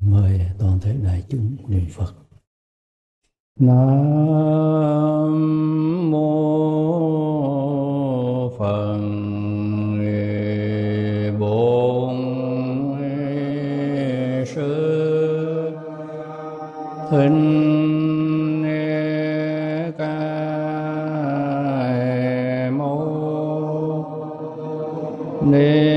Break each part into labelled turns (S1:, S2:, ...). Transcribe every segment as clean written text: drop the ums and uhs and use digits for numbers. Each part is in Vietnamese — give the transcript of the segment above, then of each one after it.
S1: Mời toàn thể đại chúng niệm Phật. Nam mô Phật. Bổn Sư Thích Ca Mâu Ni.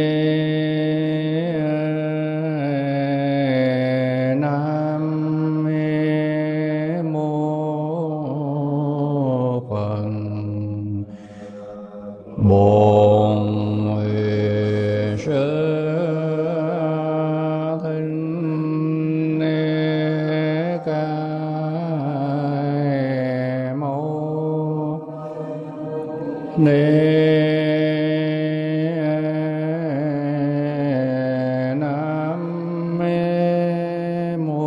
S1: Bổn Sư Thích Ca Mâu Ni. Nam mô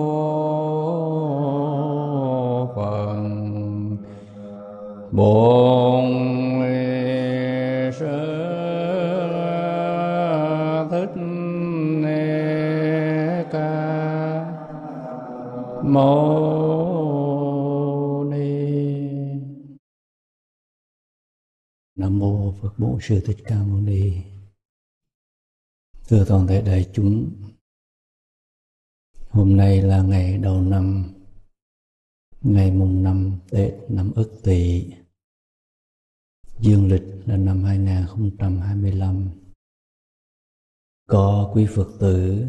S1: Phật. Bổn Sư Thích Ca Mâu Ni. Nam mô Phật. Bổn Sư Thích Ca Mâu Ni. Thưa toàn thể đại chúng, hôm nay là ngày đầu năm, ngày mùng 5 Tết năm Ất Tỵ, dương lịch là năm 2025. Có quý Phật tử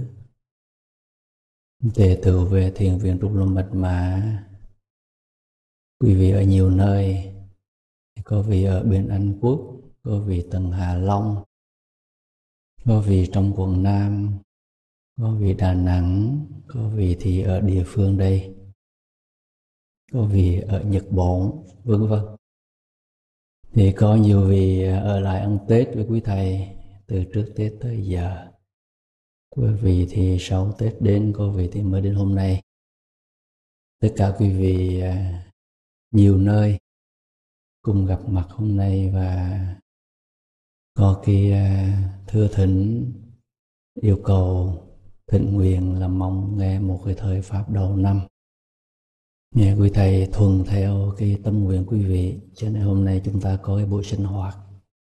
S1: đệ tử về Thiền viện Trúc Lâm Bạch Mã, quý vị ở nhiều nơi, có vị ở bên Anh Quốc, có vị tận Hạ Long, có vị trong quận Nam, có vị Đà Nẵng, có vị thì ở địa phương đây, có vị ở Nhật Bản, vân vân. Thì có nhiều vị ở lại ăn Tết với quý thầy từ trước Tết tới giờ. Quý vị thì sau Tết đến, có vị thì mới đến hôm nay. Tất cả quý vị nhiều nơi cùng gặp mặt hôm nay và có cái thưa thỉnh yêu cầu thỉnh nguyện là mong nghe một cái thời pháp đầu năm. Nghe quý thầy thuận theo cái tâm nguyện quý vị, cho nên hôm nay chúng ta có cái buổi sinh hoạt.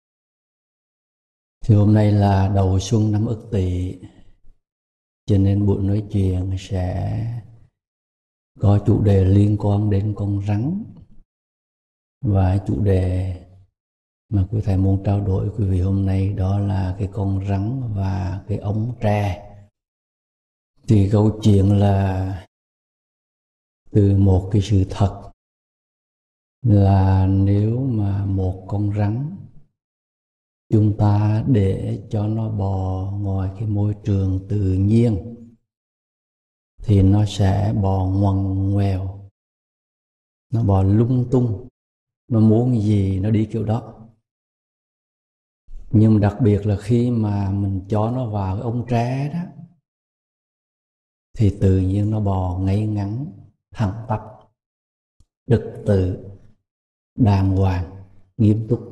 S1: Thì hôm nay là đầu xuân năm Ất Tỵ, cho nên buổi nói chuyện sẽ có chủ đề liên quan đến con rắn. Và chủ đề mà quý thầy muốn trao đổi quý vị hôm nay đó là cái con rắn và cái ống tre. Thì câu chuyện là từ một cái sự thật là nếu mà một con rắn chúng ta để cho nó bò ngoài cái môi trường tự nhiên thì nó sẽ bò ngoằn ngoèo, nó bò lung tung, nó muốn gì nó đi kiểu đó. Nhưng đặc biệt là khi mà mình cho nó vào cái ống tre đó thì tự nhiên nó bò ngay ngắn, thẳng tắp, trật tự, đàng hoàng, nghiêm túc.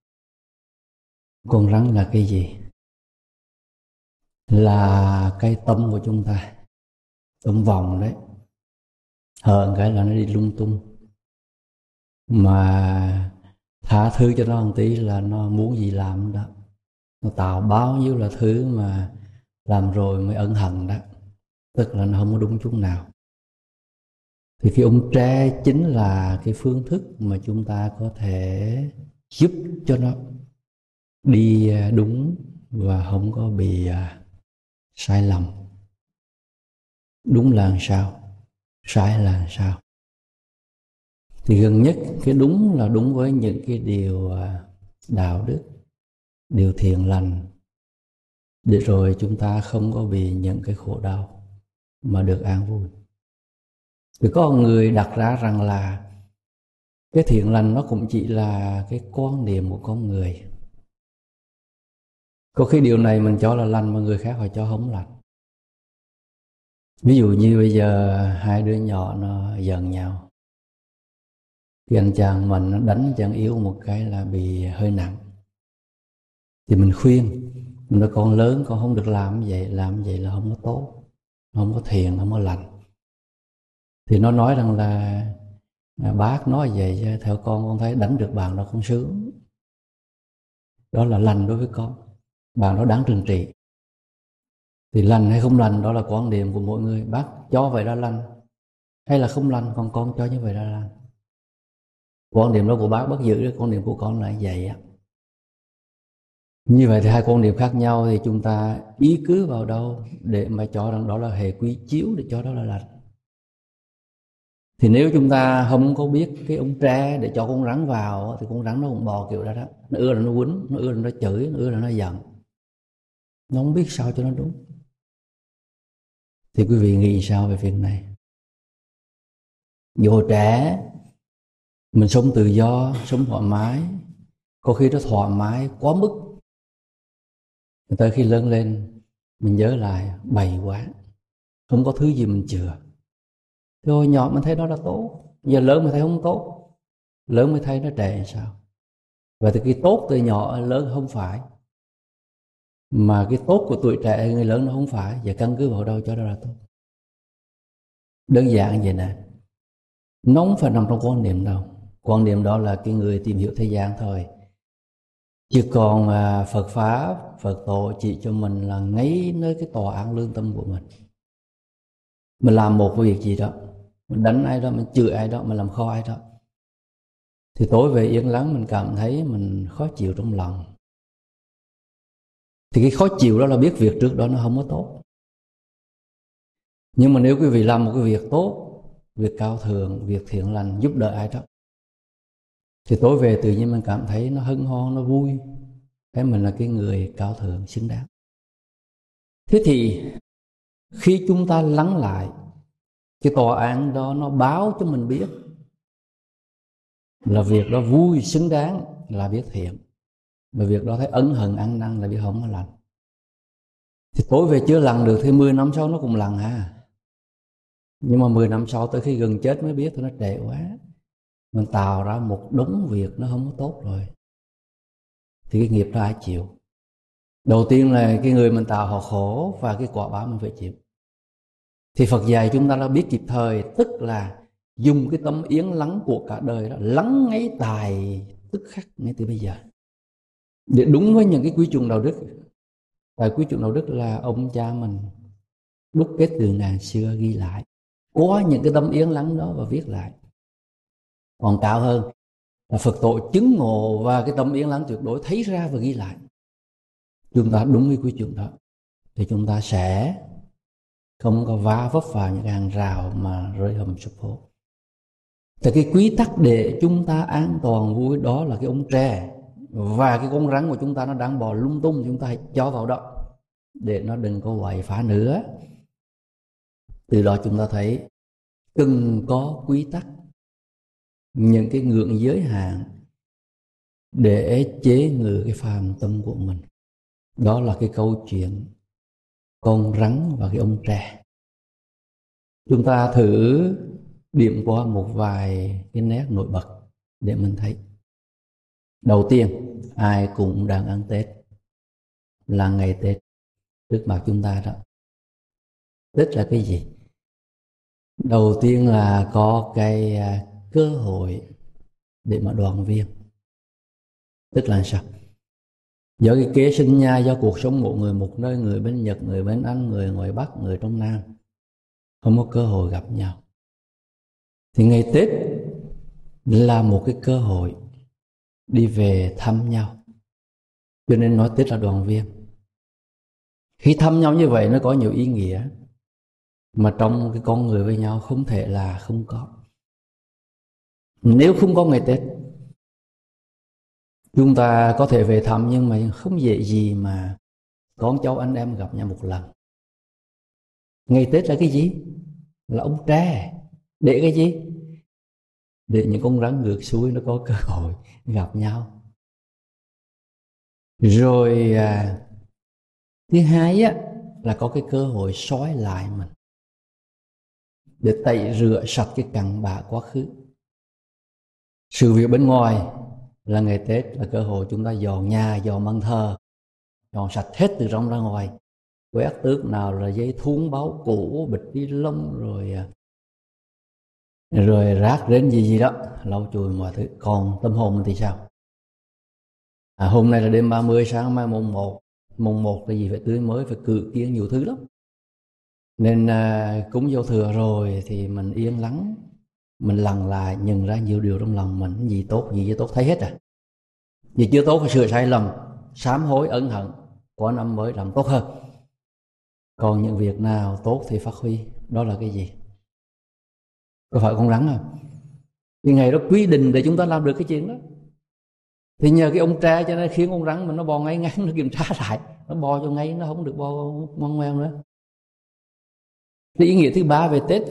S1: Con rắn là cái gì? Là cái tâm của chúng ta, tâm vòng đấy. Hờn cái là nó đi lung tung, mà tha thứ cho nó một tí là nó muốn gì làm đó. Nó tạo bao nhiêu là thứ mà làm rồi mới ân hận đó, tức là nó không có đúng chút nào. Thì cái ống tre chính là cái phương thức mà chúng ta có thể giúp cho nó đi đúng và không có bị sai lầm. Đúng là làm sao, sai là làm sao. Thì gần nhất cái đúng là đúng với những cái điều đạo đức, điều thiện lành, để rồi chúng ta không có bị những cái khổ đau mà được an vui. Thì có người đặt ra rằng là cái thiện lành nó cũng chỉ là cái quan niệm của con người. Có khi điều này mình cho là lành mà người khác họ cho không lành. Ví dụ như bây giờ hai đứa nhỏ nó giận nhau, thì anh chàng mình nó đánh chàng yếu một cái là bị hơi nặng. Thì mình khuyên, mình nói con lớn con không được làm vậy là không có tốt, không có thiện, không có lành. Thì nó nói rằng là bác nói vậy chứ theo con thấy đánh được bạn nó không sướng. Đó là lành đối với con, bạn nó đáng trừng trị. Thì lành hay không lành đó là quan điểm của mỗi người. Bác cho vậy là lành hay là không lành, còn con cho như vậy là lành. Quan điểm đó của bác bác giữ, quan điểm của con là vậy á. Như vậy thì hai quan điểm khác nhau, thì chúng ta ý cứ vào đâu để mà cho rằng đó là hệ quy chiếu, để cho đó là lành. Thì nếu chúng ta không có biết cái ống tre để cho con rắn vào thì con rắn nó cũng bò kiểu đó đó. Nó ưa là nó quýnh, nó ưa là nó chửi, nó ưa là nó giận. Nó không biết sao cho nó đúng. Thì quý vị nghĩ sao về việc này? Dù hồi trẻ mình sống tự do, sống thoải mái, có khi nó thoải mái quá mức. Tới khi lớn lên mình nhớ lại bày quá, không có thứ gì mình chừa. Rồi nhỏ mình thấy đó là tốt, giờ lớn mình thấy không tốt, lớn mới thấy nó tệ sao. Vậy thì cái tốt từ nhỏ lớn không phải, mà cái tốt của tuổi trẻ người lớn nó không phải. Giờ căn cứ vào đâu cho đó là tốt? Đơn giản vậy nè, nó không phải nằm trong quan niệm đâu. Quan niệm đó là cái người tìm hiểu thế gian thôi. Chứ còn Phật Pháp, Phật Tổ chỉ cho mình là ngay nơi cái tòa án lương tâm của mình. Mình làm một việc gì đó, mình đánh ai đó, mình chửi ai đó, mình làm khó ai đó, thì tối về yên lắng mình cảm thấy mình khó chịu trong lòng. Thì cái khó chịu đó là biết việc trước đó nó không có tốt. Nhưng mà nếu quý vị làm một cái việc tốt, việc cao thượng, việc thiện lành, giúp đỡ ai đó, thì tối về tự nhiên mình cảm thấy nó hân hoan, nó vui, thấy mình là cái người cao thượng xứng đáng. Thế thì khi chúng ta lắng lại, cái tòa án đó nó báo cho mình biết là việc đó vui xứng đáng là biết thiện, mà việc đó thấy ân hận ăn năn là biết không có lành. Thì tối về chưa lành được thì 10 năm sau nó cũng lành ha. Nhưng mà 10 năm sau tới khi gần chết mới biết thì nó trễ quá. Mình tạo ra một đống việc nó không có tốt rồi, thì cái nghiệp đó ai chịu? Đầu tiên là cái người mình tạo họ khổ, và cái quả báo mình phải chịu. Thì Phật dạy chúng ta đã biết kịp thời, tức là dùng cái tâm yên lắng của cả đời đó, lắng ngay tài tức khắc ngay từ bây giờ, để đúng với những cái quy chuẩn đạo đức. Tại quy chuẩn đạo đức là ông cha mình đúc kết từ ngàn xưa ghi lại, có những cái tâm yên lắng đó và viết lại. Còn cao hơn là Phật Tổ chứng ngộ và cái tâm yên lắng tuyệt đối thấy ra và ghi lại. Chúng ta đúng với quy chuẩn đó thì chúng ta sẽ không có vá vấp vào những hàng rào mà rơi hầm sụp hố. Thì cái quy tắc để chúng ta an toàn vui đó là cái ống tre, và cái con rắn của chúng ta nó đang bò lung tung, chúng ta hãy cho vào đó để nó đừng có quậy phá nữa. Từ đó chúng ta thấy cần có quy tắc, những cái ngưỡng giới hạn để chế ngự cái phàm tâm của mình. Đó là cái câu chuyện con rắn và cái ống tre. Chúng ta thử điểm qua một vài cái nét nổi bật để mình thấy. Đầu tiên, ai cũng đang ăn Tết, là ngày Tết trước mặt chúng ta đó. Tết là cái gì? Đầu tiên là có cái cơ hội để mà đoàn viên. Tức là sao? Do cái kế sinh nhai, do cuộc sống mỗi người một nơi, người bên Nhật, người bên Anh, người ngoài Bắc, người trong Nam, không có cơ hội gặp nhau. Thì ngày Tết là một cái cơ hội đi về thăm nhau, cho nên nói Tết là đoàn viên. Khi thăm nhau như vậy nó có nhiều ý nghĩa mà trong cái con người với nhau không thể là không có. Nếu không có ngày Tết, chúng ta có thể về thăm nhưng mà không dễ gì mà con cháu anh em gặp nhau một lần. Ngày Tết là cái gì? Là ống tre. Để cái gì? Để những con rắn ngược xuôi nó có cơ hội gặp nhau. Rồi thứ hai á, là có cái cơ hội soi lại mình, để tẩy rửa sạch cái cặn bã quá khứ. Sự việc bên ngoài là ngày Tết là cơ hội chúng ta dọn nhà, dọn bàn thờ, dọn sạch hết từ trong ra ngoài, quét tước nào là dây thun báo cũ, bịch ni lông, rồi rác đến gì đó, lau chùi mọi thứ. Còn tâm hồn mình thì sao? Hôm nay là đêm 30, sáng mai mùng 1. Mùng 1 là gì? Phải tươi mới, phải cử kiêng nhiều thứ lắm. Nên cúng giao thừa rồi thì mình yên lắng, mình lần lại nhận ra nhiều điều trong lòng mình, gì tốt gì chưa tốt thấy hết à. Gì chưa tốt phải sửa sai lầm, sám hối ân hận, qua năm mới làm tốt hơn. Còn những việc nào tốt thì phát huy. Đó là cái gì? Có phải con rắn không? Thì ngày đó quy định để chúng ta làm được cái chuyện đó. Thì nhờ cái ông tre cho nên khiến con rắn mình nó bò ngay ngắn, nó kiểm tra lại, nó bò cho ngay, nó không được bò ngoan ngoèo nữa. Thì ý nghĩa thứ ba về Tết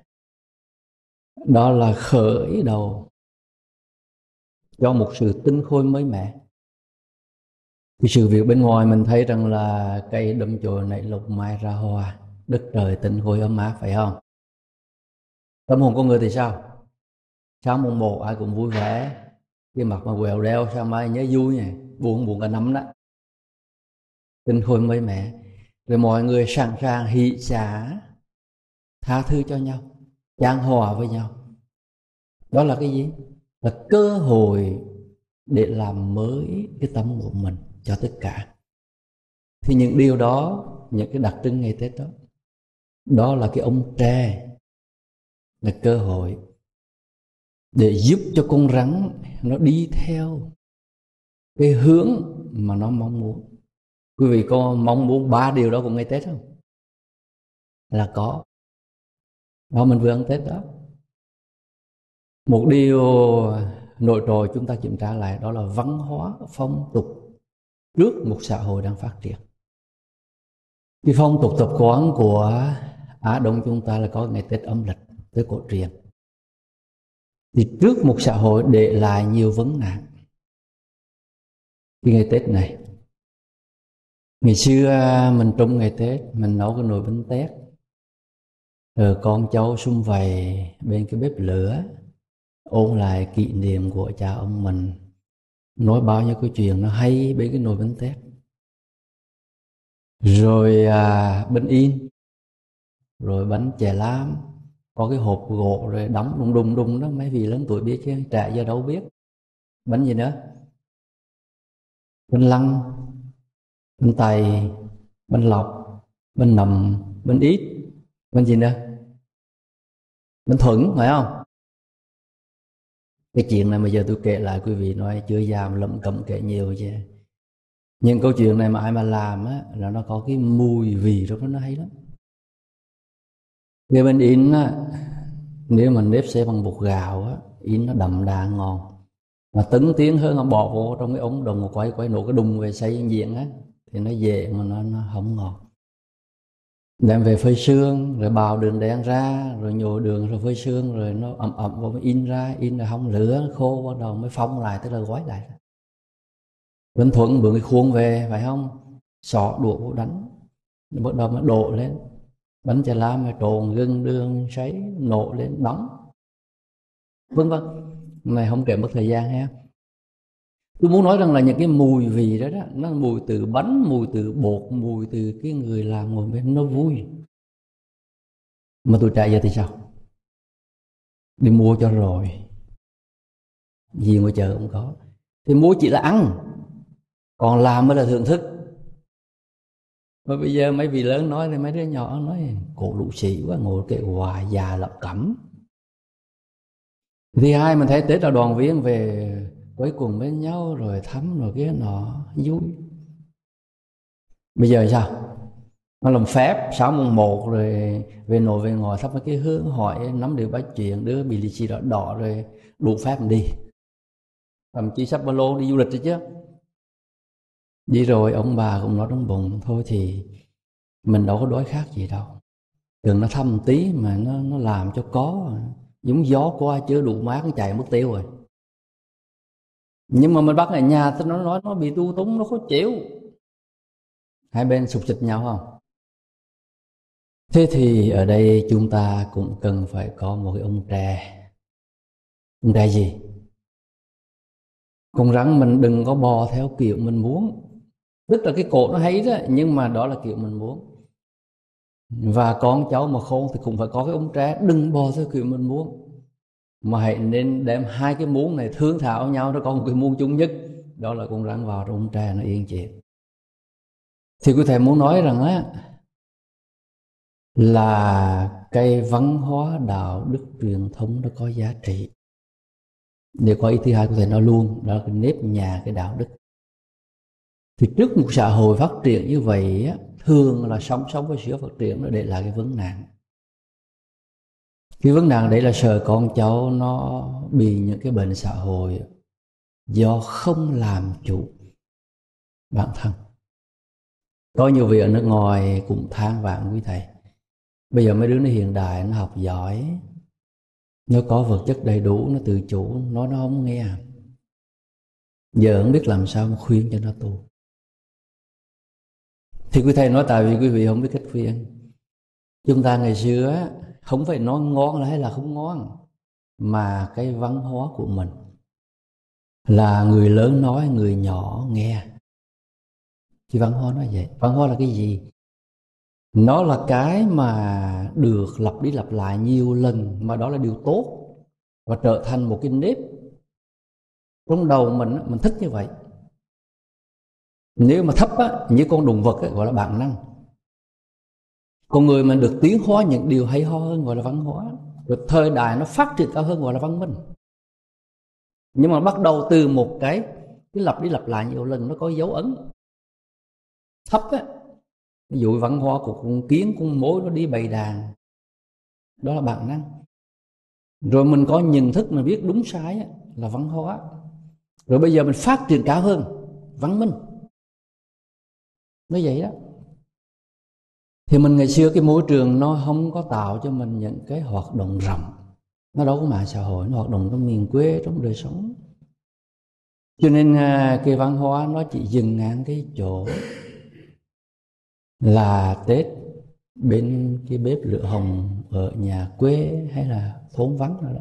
S1: đó là khởi đầu cho một sự tinh khôi mới mẻ. Cái sự việc bên ngoài mình thấy rằng là cây đâm chồi nảy lộc mai ra hoa, đất trời tinh khôi ấm áp, phải không? Tâm hồn con người thì sao? Sáng mùng 1 ai cũng vui vẻ, cái mặt mà quèo đeo, sao mai nhớ vui nhỉ, buồn cả năm đó. Tinh khôi mới mẻ, rồi mọi người sẵn sàng hỷ xả, tha thứ cho nhau, chan hòa với nhau. Đó là cái gì? Là cơ hội để làm mới cái tâm của mình cho tất cả. Thì những điều đó, những cái đặc trưng ngày Tết đó, đó là cái ông tre, là cơ hội để giúp cho con rắn nó đi theo cái hướng mà nó mong muốn. Quý vị có mong muốn 3 điều đó của ngày Tết không? Là có. Đó, mình vừa ăn Tết đó. Một điều nổi trội chúng ta kiểm tra lại, đó là văn hóa phong tục trước một xã hội đang phát triển. Cái phong tục tập quán của Á Đông chúng ta là có ngày Tết âm lịch, Tết cổ truyền. Thì trước một xã hội để lại nhiều vấn nạn. Cái ngày Tết này, ngày xưa mình trong ngày Tết mình nấu cái nồi bánh tét, rồi con cháu sum vầy bên cái bếp lửa, ôn lại kỷ niệm của cha ông mình, nói bao nhiêu câu chuyện nó hay bên cái nồi bánh tét. Rồi bánh in, rồi bánh chè lam, có cái hộp gỗ rồi đóng đùng đùng đó, mấy vị lớn tuổi biết chứ, trẻ giờ đâu biết. Bánh gì nữa? Bánh lăng, bánh tày, bánh lọc, bánh nầm, bánh ít, bánh gì nữa? Bánh thuận, phải không? Cái chuyện này mà giờ tôi kể lại quý vị nói chưa già mà lẩm cẩm kể nhiều chứ. Nhưng câu chuyện này mà ai mà làm á, là nó có cái mùi vị đó, nó hay lắm. Cái bánh in á, nếu mà nếp xay bằng bột gạo á, in nó đậm đà ngon. Mà tấn tiến hơn, nó bỏ vô trong cái ống đồng quay nổ cái đùng về xay diện á, thì nó dễ mà nó không ngon. Đem về phơi sương, rồi bào đường đen ra, rồi nhồi đường rồi phơi sương, rồi nó ẩm vào mới in ra, in rồi không lửa khô, bắt đầu mới phong lại, tức là gói lại. Vân Thuận bưng cái khuôn về, phải không? Sọ đũa vô đánh, bắt đầu nó đổ lên. Bánh chè lam mà trộn gừng đường sấy nổ lên đóng, vân vân. Này không kể mất thời gian ha. Tôi muốn nói rằng là những cái mùi vị đó, nó mùi từ bánh, mùi từ bột, mùi từ cái người làm ngồi bên, nó vui. Mà tôi chạy giờ thì sao? Đi mua cho rồi, gì ngoài chợ cũng có. Thì mua chỉ là ăn, còn làm mới là thưởng thức. Mà bây giờ mấy vị lớn nói thì mấy đứa nhỏ nói cổ lũ sĩ quá, ngồi kệ hoài, già lẩm cẩm. Thứ hai, mình thấy Tết là đoàn viên về quấy quần bên nhau, rồi thắm rồi cái nọ vui. Bây giờ sao? Nó làm phép sáng mùng 1 rồi về nội về ngồi thắp mấy cái hương, hỏi nắm điều bá chuyện, đứa bị lì xì đỏ đỏ rồi đủ phép mình đi. Thậm chí sắp ba lô đi du lịch rồi chứ. Đi rồi ông bà cũng nói trong bụng, thôi thì mình đâu có đói khát gì đâu, đừng nó thăm tí mà nó làm cho có, giống gió qua chưa đủ mát nó chạy mất tiêu rồi. Nhưng mà mình bắt ở nhà thì nó nói nó bị tu túng, nó khó chịu, hai bên sục xịt nhau không. Thế thì ở đây chúng ta cũng cần phải có một cái ông tre. Ông tre gì? Con rắn mình đừng có bò theo kiểu mình muốn, Tức là cái cột nó hay đó, nhưng mà đó là kiểu mình muốn. Và con cháu mà khôn thì cũng phải có cái ống tre, đừng bò theo kiểu mình muốn, mà hãy nên đem hai cái muỗng này thương thảo nhau, nó có một cái muỗng chung nhất, đó là con rắn vào trong ống tre nó yên chuyện. Thì quý thầy muốn nói rằng á, là cái văn hóa đạo đức truyền thống nó có giá trị. Để có ý thứ hai của thầy nói luôn, đó là cái nếp nhà, cái đạo đức. Thì trước một xã hội phát triển như vậy á, thường là sống với sự phát triển nó để lại cái vấn nạn. Cái vấn nạn đấy là sợ con cháu nó bị những cái bệnh xã hội do không làm chủ bản thân. Có nhiều vị ở nước ngoài cũng than vãn quý thầy, bây giờ mấy đứa nó hiện đại, nó học giỏi, nó có vật chất đầy đủ, nó tự chủ, nó không nghe. Giờ không biết làm sao mà khuyên cho nó tu. Thì quý thầy nói tại vì quý vị không biết cách khuyên. Chúng ta ngày xưa không phải nói ngon hay là không ngon, mà cái văn hóa của mình là người lớn nói, người nhỏ nghe. Thì văn hóa nói vậy. Văn hóa là cái gì? Nó là cái mà được lặp đi lặp lại nhiều lần, mà đó là điều tốt, và trở thành một cái nếp trong đầu mình thích như vậy. Nếu mà thấp á, như con động vật á, gọi là bản năng. Con người mình được tiến hóa những điều hay ho hơn gọi là văn hóa. Rồi thời đại nó phát triển cao hơn gọi là văn minh. Nhưng mà bắt đầu từ một cái lặp đi lặp lại nhiều lần, nó có dấu ấn thấp á. Ví dụ văn hóa của con kiến, con mối nó đi bầy đàn, đó là bản năng. Rồi mình có nhận thức, mình biết đúng sai á, là văn hóa. Rồi bây giờ mình phát triển cao hơn, văn minh. Nó vậy đó. Thì mình ngày xưa cái môi trường nó không có tạo cho mình những cái hoạt động rộng. Nó đâu có mạng xã hội, nó hoạt động trong miền quê, trong đời sống. Cho nên cái văn hóa nó chỉ dừng ngang cái chỗ là Tết bên cái bếp lửa hồng ở nhà quê hay là thôn vắng rồi đó.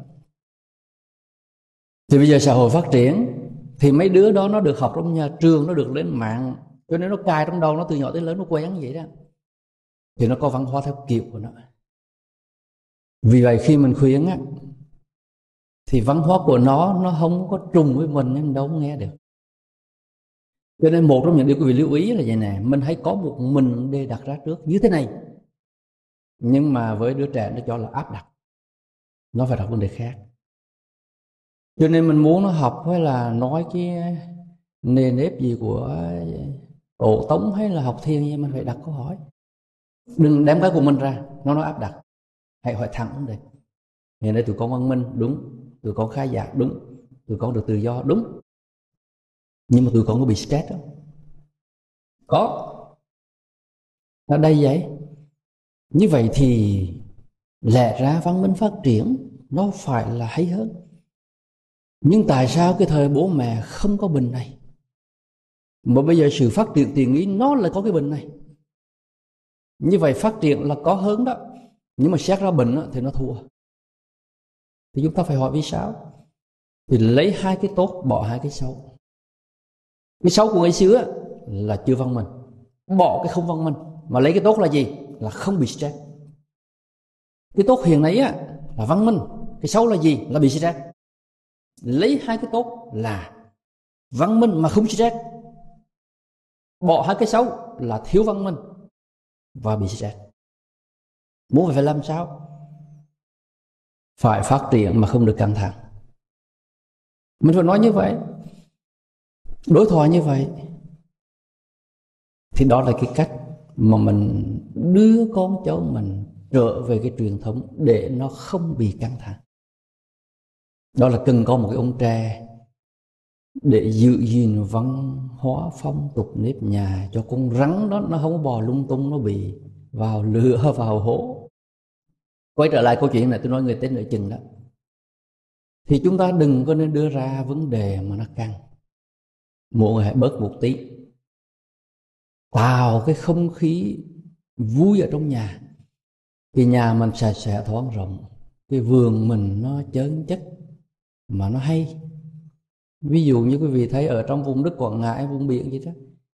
S1: Thì bây giờ xã hội phát triển thì mấy đứa đó nó được học trong nhà trường, nó được lên mạng, cho nên nó cài trong đầu nó từ nhỏ tới lớn, nó quen như vậy đó. Thì nó có văn hóa theo kiểu của nó. Vì vậy khi mình khuyên á, thì văn hóa của nó không có trùng với mình nên đâu nghe được. Cho nên một trong những điều quý vị lưu ý là vậy nè, mình hãy có một mình để đặt ra trước như thế này. Nhưng mà với đứa trẻ nó cho là áp đặt, nó phải đặt vấn đề khác. Cho nên mình muốn nó học hay là nói cái nề nếp gì của tổ tống hay là học thiền gì, mình phải đặt câu hỏi. Đừng đem cái của mình ra, nó nói áp đặt. Hãy hỏi thẳng vấn đề. Hiện nay tụi con văn minh, đúng. Tụi con khai giả, đúng. Tụi con được tự do, đúng. Nhưng mà tụi con có bị stress không? Có. Ở đây vậy. Như vậy thì lẽ ra văn minh phát triển nó phải là hay hơn. Nhưng tại sao cái thời bố mẹ không có bình này, mà bây giờ sự phát triển tiền ý nó lại có cái bình này? Như vậy phát triển là có hơn đó, nhưng mà xét ra bình thì nó thua. Thì chúng ta phải hỏi vì sao. Thì lấy hai cái tốt, bỏ hai cái xấu. Cái xấu của ngày xưa là chưa văn minh, bỏ cái không văn minh, mà lấy cái tốt là gì? Là không bị stress. Cái tốt hiện nay là văn minh, cái xấu là gì? Là bị stress. Lấy hai cái tốt là văn minh mà không stress, bỏ hai cái xấu là thiếu văn minh và bị stress. Muốn phải làm sao? Phải phát triển mà không được căng thẳng. Mình phải nói như vậy, đối thoại như vậy. Thì đó là cái cách mà mình đưa con cháu mình trở về cái truyền thống để nó không bị căng thẳng. Đó là cần có một cái ống tre để giữ gìn văn hóa phong tục nếp nhà, cho con rắn đó nó không bò lung tung, nó bị vào lửa vào hố. Quay trở lại câu chuyện này tôi nói người tên nửa chừng đó. Thì chúng ta đừng có nên đưa ra vấn đề mà nó căng. Mọi người hãy bớt một tí, tạo cái không khí vui ở trong nhà. Cái nhà mình sạch sẽ thoáng rộng, cái vườn mình nó chớn chất mà nó hay. Ví dụ như quý vị thấy ở trong vùng đất Quảng Ngãi, vùng biển gì đó,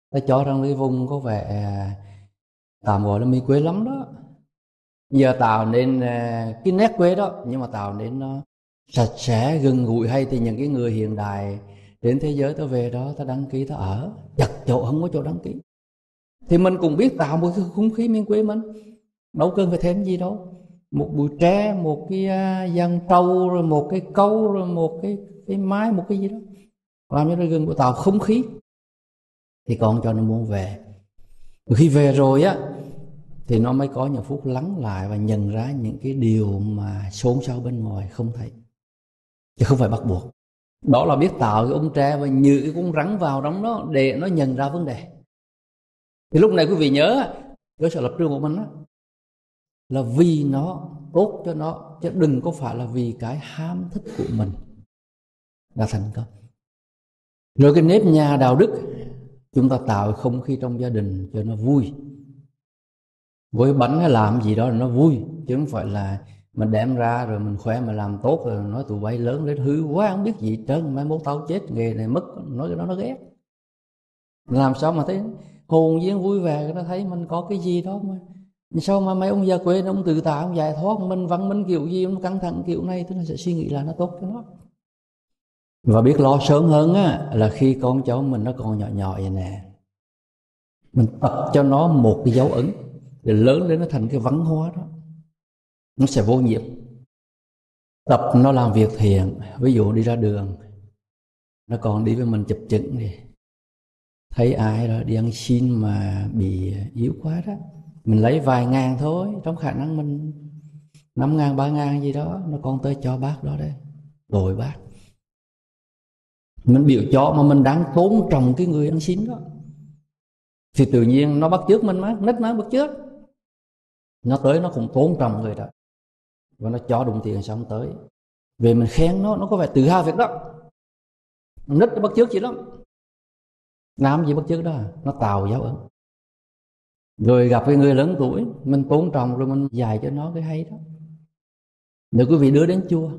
S1: ta cho rằng cái vùng có vẻ tạm gọi là miền quê lắm đó. Giờ tạo nên cái nét quê đó, nhưng mà tạo nên nó sạch sẽ, gần gũi. Hay thì những cái người hiện đại đến thế giới ta về đó, ta đăng ký ta ở, chật chỗ không có chỗ đăng ký, thì mình cũng biết tạo một cái không khí miền quê mình, đâu cần phải thêm gì đâu. Một bụi tre, một cái giang trâu, rồi một cái câu, rồi một cái mái, một cái gì đó, làm cho nó gần của tạo không khí. Thì con cho nó muốn về. Khi về rồi á thì nó mới có những phút lắng lại và nhận ra những cái điều mà xôn xao bên ngoài không thấy, chứ không phải bắt buộc. Đó là biết tạo cái ống tre và nhử cái con rắn vào trong đó để nó nhận ra vấn đề. Thì lúc này quý vị nhớ cơ sở lập trường của mình đó, là vì nó tốt cho nó, chứ đừng có phải là vì cái ham thích của mình là thành công. Rồi cái nếp nhà đạo đức, chúng ta tạo không khí trong gia đình cho nó vui. Với bánh hay làm gì đó là nó vui, chứ không phải là mình đem ra rồi mình khỏe mà làm tốt rồi nói tụi bay lớn đến hư quá không biết gì trơn, mai mốt tao chết nghề này mất, nói cái đó nó ghét. Làm sao mà thấy hồn nhiên vui vẻ, nó thấy mình có cái gì đó mà sao mà mấy ông già quê ông tự tạo, ông giải thoát, mình văn minh kiểu gì, ông căng thẳng kiểu này, thì nó sẽ suy nghĩ là nó tốt cho nó. Và biết lo sớm hơn á, là khi con cháu mình nó còn nhỏ nhỏ vậy nè, mình tập cho nó một cái dấu ấn để lớn lên nó thành cái văn hóa đó, nó sẽ vô nhiễm. Tập nó làm việc thiện, ví dụ đi ra đường nó còn đi với mình chụp chững đi, thấy ai đó đi ăn xin mà bị yếu quá đó, mình lấy vài ngàn thôi, trong khả năng mình 5.000, 3.000 gì đó, nó còn tới cho bác đó đấy, đổi bác. Mình biểu cho mà mình đang tôn trọng cái người ăn xin đó, thì tự nhiên nó bắt chước mình mà, nít nó bắt chước, nó tới nó cũng tôn trọng người đó, và nó cho đồng tiền xong tới về mình khen nó có vẻ tự hào việc đó. Nít nó bắt chước gì lắm, làm gì bắt chước đó, nó tạo dấu ấn. Rồi gặp cái người lớn tuổi mình tôn trọng, rồi mình dạy cho nó cái hay đó. Nếu quý vị đưa đến chùa,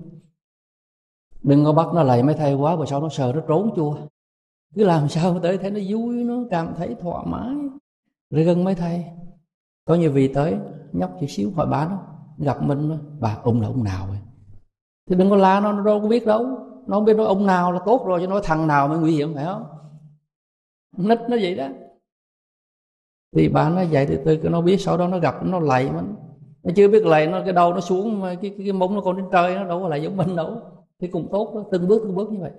S1: đừng có bắt nó lạy mấy thầy quá, và sau nó sợ nó trốn chùa. Cứ làm sao mà tới thấy nó vui, nó cảm thấy thoải mái, rồi gần mấy thầy. Có nhiều vị tới nhóc chút xíu hỏi bà nó, gặp mình bà ông là ông nào vậy, thì đừng có la nó đâu có biết đâu, nó không biết nói ông nào là tốt rồi, chứ nói thằng nào mới nguy hiểm, phải không? Nít nó vậy đó. Thì bà nó dạy từ từ nó biết, sau đó nó gặp nó lạy mình, nó chưa biết lạy, nó cái đầu nó xuống mà cái mông nó còn trên trời, nó đâu có lạy giống mình đâu. Thì cũng tốt đó, từng bước như vậy.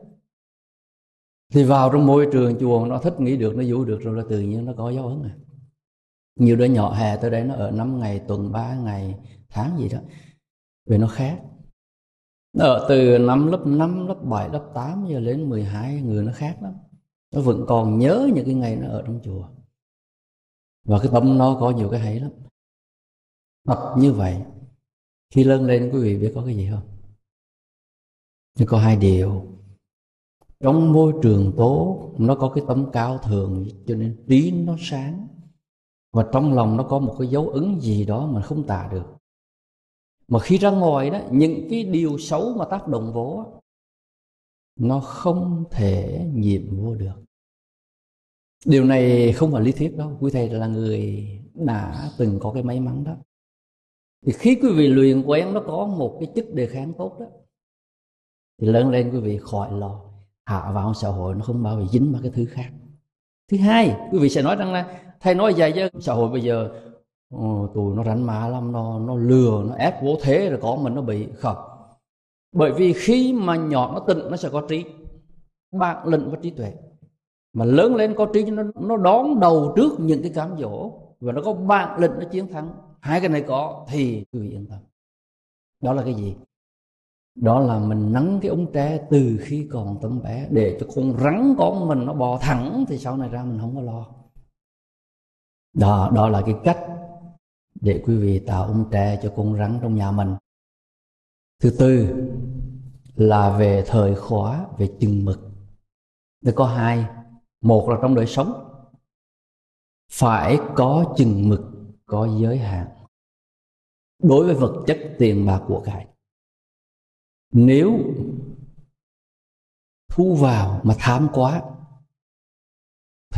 S1: Thì vào trong môi trường chùa nó thích nghĩ được, nó vui được rồi là tự nhiên nó có dấu ấn à. Nhiều đứa nhỏ hè tới đây nó ở 5 ngày, tuần, 3 ngày, tháng gì đó, vì nó khác. Nó ở từ năm lớp 5, lớp 7, lớp 8 giờ đến 12, người nó khác lắm. Nó vẫn còn nhớ những cái ngày nó ở trong chùa. Và cái tâm nó có nhiều cái hay lắm. Tập như vậy, khi lớn lên quý vị biết có cái gì không? Chỉ có 2 điều. Trong môi trường tốt, nó có cái tâm cao thượng, cho nên trí nó sáng. Và trong lòng nó có một cái dấu ấn gì đó mà không tả được. Mà khi ra ngoài đó, những cái điều xấu mà tác động vô, nó không thể nhiễm vô được. Điều này không phải lý thuyết đâu, quý thầy là người đã từng có cái may mắn đó. Thì khi quý vị luyện quen nó có một cái chức đề kháng tốt đó, thì lớn lên quý vị khỏi lo, hạ vào xã hội nó không bao giờ dính vào cái thứ khác. Thứ hai, quý vị sẽ nói rằng là thầy nói vậy chứ xã hội bây giờ tụi nó rảnh má lắm, nó lừa, nó ép vô thế, rồi có mình nó bị không. Bởi vì khi mà nhỏ nó tịnh nó sẽ có trí, bản lĩnh và trí tuệ. Mà lớn lên có trí, nó đón đầu trước những cái cám dỗ, và nó có bản lĩnh nó chiến thắng. Hai cái này có thì quý vị yên tâm. Đó là cái gì? Đó là mình nắng cái ống tre từ khi còn tấm bé, để cho con rắn con mình nó bò thẳng, thì sau này ra mình không có lo. Đó là cái cách để quý vị tạo ống tre cho con rắn trong nhà mình. Thứ tư là về thời khóa, về chừng mực. Nó có 2. Một là trong đời sống phải có chừng mực, có giới hạn đối với vật chất, tiền bạc, của cải. Nếu thu vào mà tham quá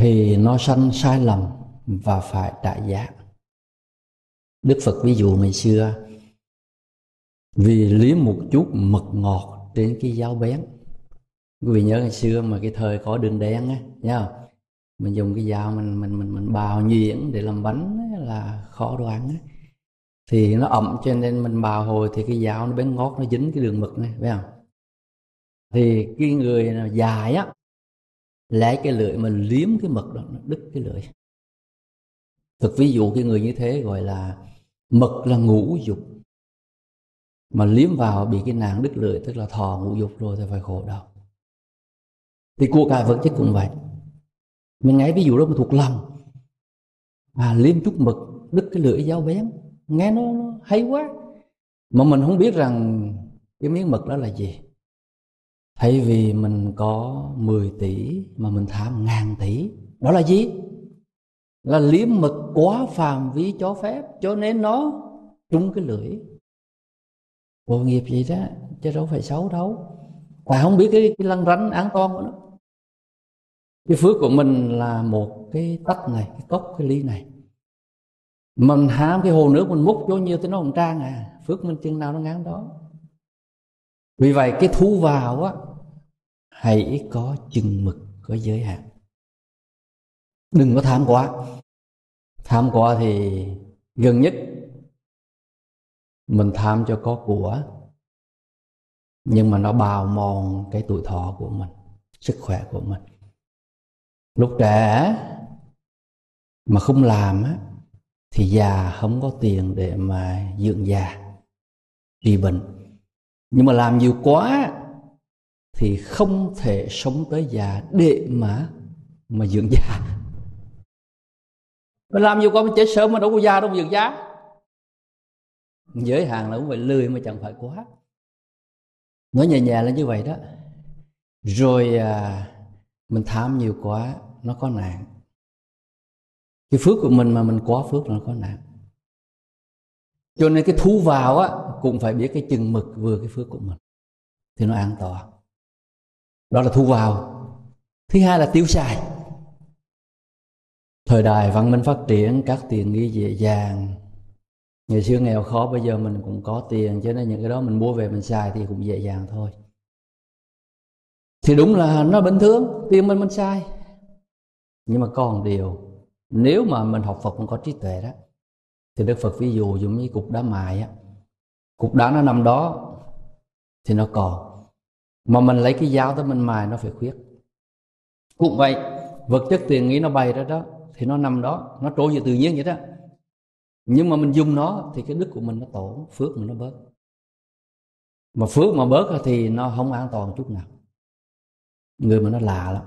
S1: thì nó sanh sai lầm và phải trả giá. Đức Phật ví dụ ngày xưa vì liếm một chút mật ngọt trên cái dao bén. Quý vị nhớ ngày xưa mà cái thời có đường đen á, nhớ không? Mình dùng cái dao mình bào nhuyễn để làm bánh á, là khó đồ ăn á. Thì nó ẩm cho nên mình bào hồi thì cái dao nó bén ngót, nó dính cái đường mực này, phải không? Thì cái người nào dài á, lấy cái lưỡi mình liếm cái mực đó, nó đứt cái lưỡi. Thực ví dụ cái người như thế gọi là mực là ngũ dục, mà liếm vào bị cái nàng đứt lưỡi, tức là thọ ngũ dục rồi thì phải khổ đau. Thì của cải vật chất cũng vậy. Mình nghe ví dụ đó mà thuộc lòng, liếm chút mực đứt cái lưỡi dao bén, nghe nó hay quá, mà mình không biết rằng cái miếng mực đó là gì. Thay vì mình có 10 tỷ mà mình tham 1000 tỷ, đó là gì? Là liếm mực quá phạm vi cho phép, cho nên nó trúng cái lưỡi. Vô nghiệp gì đó, chứ đâu phải xấu đâu. Tại không biết cái lăng ránh an toàn của nó. Cái phước của mình là một cái tách này, cái cốc, cái ly này. Mình ham cái hồ nước mình múc vô nhiêu thì nó không trang à. Phước mình chừng nào nó ngắn đó. Vì vậy cái thu vào á, hãy có chừng mực, có giới hạn. Đừng có tham quá. Tham quá thì gần nhất mình tham cho có của, nhưng mà nó bào mòn cái tuổi thọ của mình, sức khỏe của mình. Lúc trẻ mà không làm á, thì già không có tiền để mà dưỡng già, trị bệnh. Nhưng mà làm nhiều quá thì không thể sống tới già để mà dưỡng già. Mà làm nhiều quá mà chết sớm mà đâu có già đâu mà dưỡng già. Giới hạn là cũng phải lười mà chẳng phải quá. Nói nhẹ nhàng là như vậy đó. Rồi mình tham nhiều quá, nó có nạn. Cái phước của mình mà mình quá phước là nó có nạn. Cho nên cái thu vào á, cũng phải biết cái chừng mực vừa cái phước của mình thì nó an toàn. Đó là thu vào. Thứ hai là tiêu xài. Thời đại văn minh phát triển, các tiện nghi dễ dàng. Ngày xưa nghèo khó, bây giờ mình cũng có tiền, cho nên những cái đó mình mua về mình xài thì cũng dễ dàng thôi. Thì đúng là nó bình thường, tiền mình xài. Nhưng mà còn điều, nếu mà mình học Phật cũng có trí tuệ đó, thì Đức Phật ví dụ giống như cục đá mài á, cục đá nó nằm đó thì nó còn, mà mình lấy cái dao tới mình mài nó phải khuyết. Cũng vậy, vật chất tiền nghi nó bày ra đó thì nó nằm đó, nó trôi về tự nhiên vậy đó. Nhưng mà mình dùng nó thì cái đức của mình nó tổn, phước mình nó bớt. Mà phước mà bớt thì nó không an toàn chút nào. Người mà nó lạ lắm.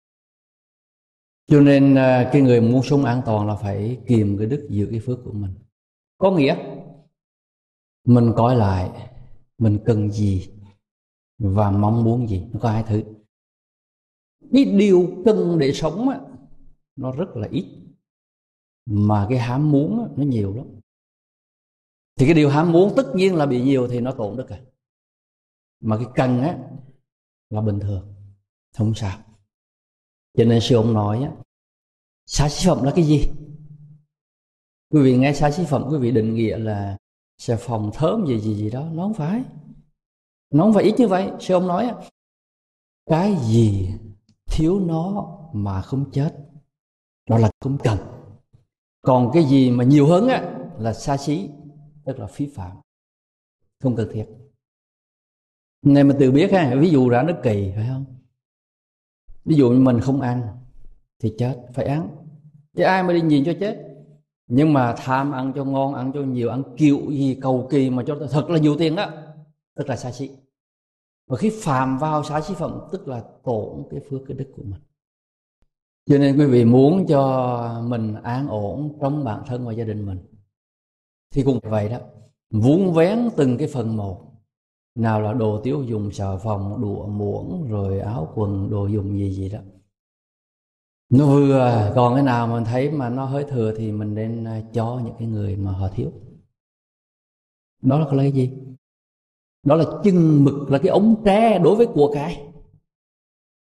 S1: Cho nên cái người muốn sống an toàn là phải kiềm cái đức giữ cái phước của mình. Có nghĩa mình coi lại mình cần gì và mong muốn gì. Nó có hai thứ. Cái điều cần để sống á, nó rất là ít, mà cái ham muốn á, nó nhiều lắm. Thì cái điều ham muốn tất nhiên là bị nhiều thì nó tổn đức à. Mà cái cần á là bình thường, không sao. Cho nên sư ông nói á, xá xí phẩm là cái gì? Quý vị nghe xá xí phẩm, quý vị định nghĩa là xà phòng thơm gì đó. Nó không phải. Nó không phải ít như vậy. Sư ông nói á, cái gì thiếu nó mà không chết, đó là không cần. Còn cái gì mà nhiều hơn á là xa xí, tức là phí phạm, không cần thiết. Nên mà tự biết ha, ví dụ ra nó kỳ phải không? Ví dụ như mình không ăn thì chết, phải ăn. Chứ ai mà đi nhìn cho chết. Nhưng mà tham ăn cho ngon, ăn cho nhiều, ăn kiểu gì cầu kỳ mà cho thật là nhiều tiền đó, tức là xa xí. Và khi phạm vào xa xí phẩm tức là tổn cái phước cái đức của mình. Cho nên quý vị muốn cho mình an ổn trong bản thân và gia đình mình thì cũng vậy đó, vun vén từng cái phần một. Nào là đồ tiêu dùng, xà phòng, đũa muỗng, rồi áo quần, đồ dùng gì đó, nó vừa. Còn cái nào mình thấy mà nó hơi thừa thì mình nên cho những cái người mà họ thiếu. Đó là cái gì? Đó là chừng mực, là cái ống tre đối với của cải.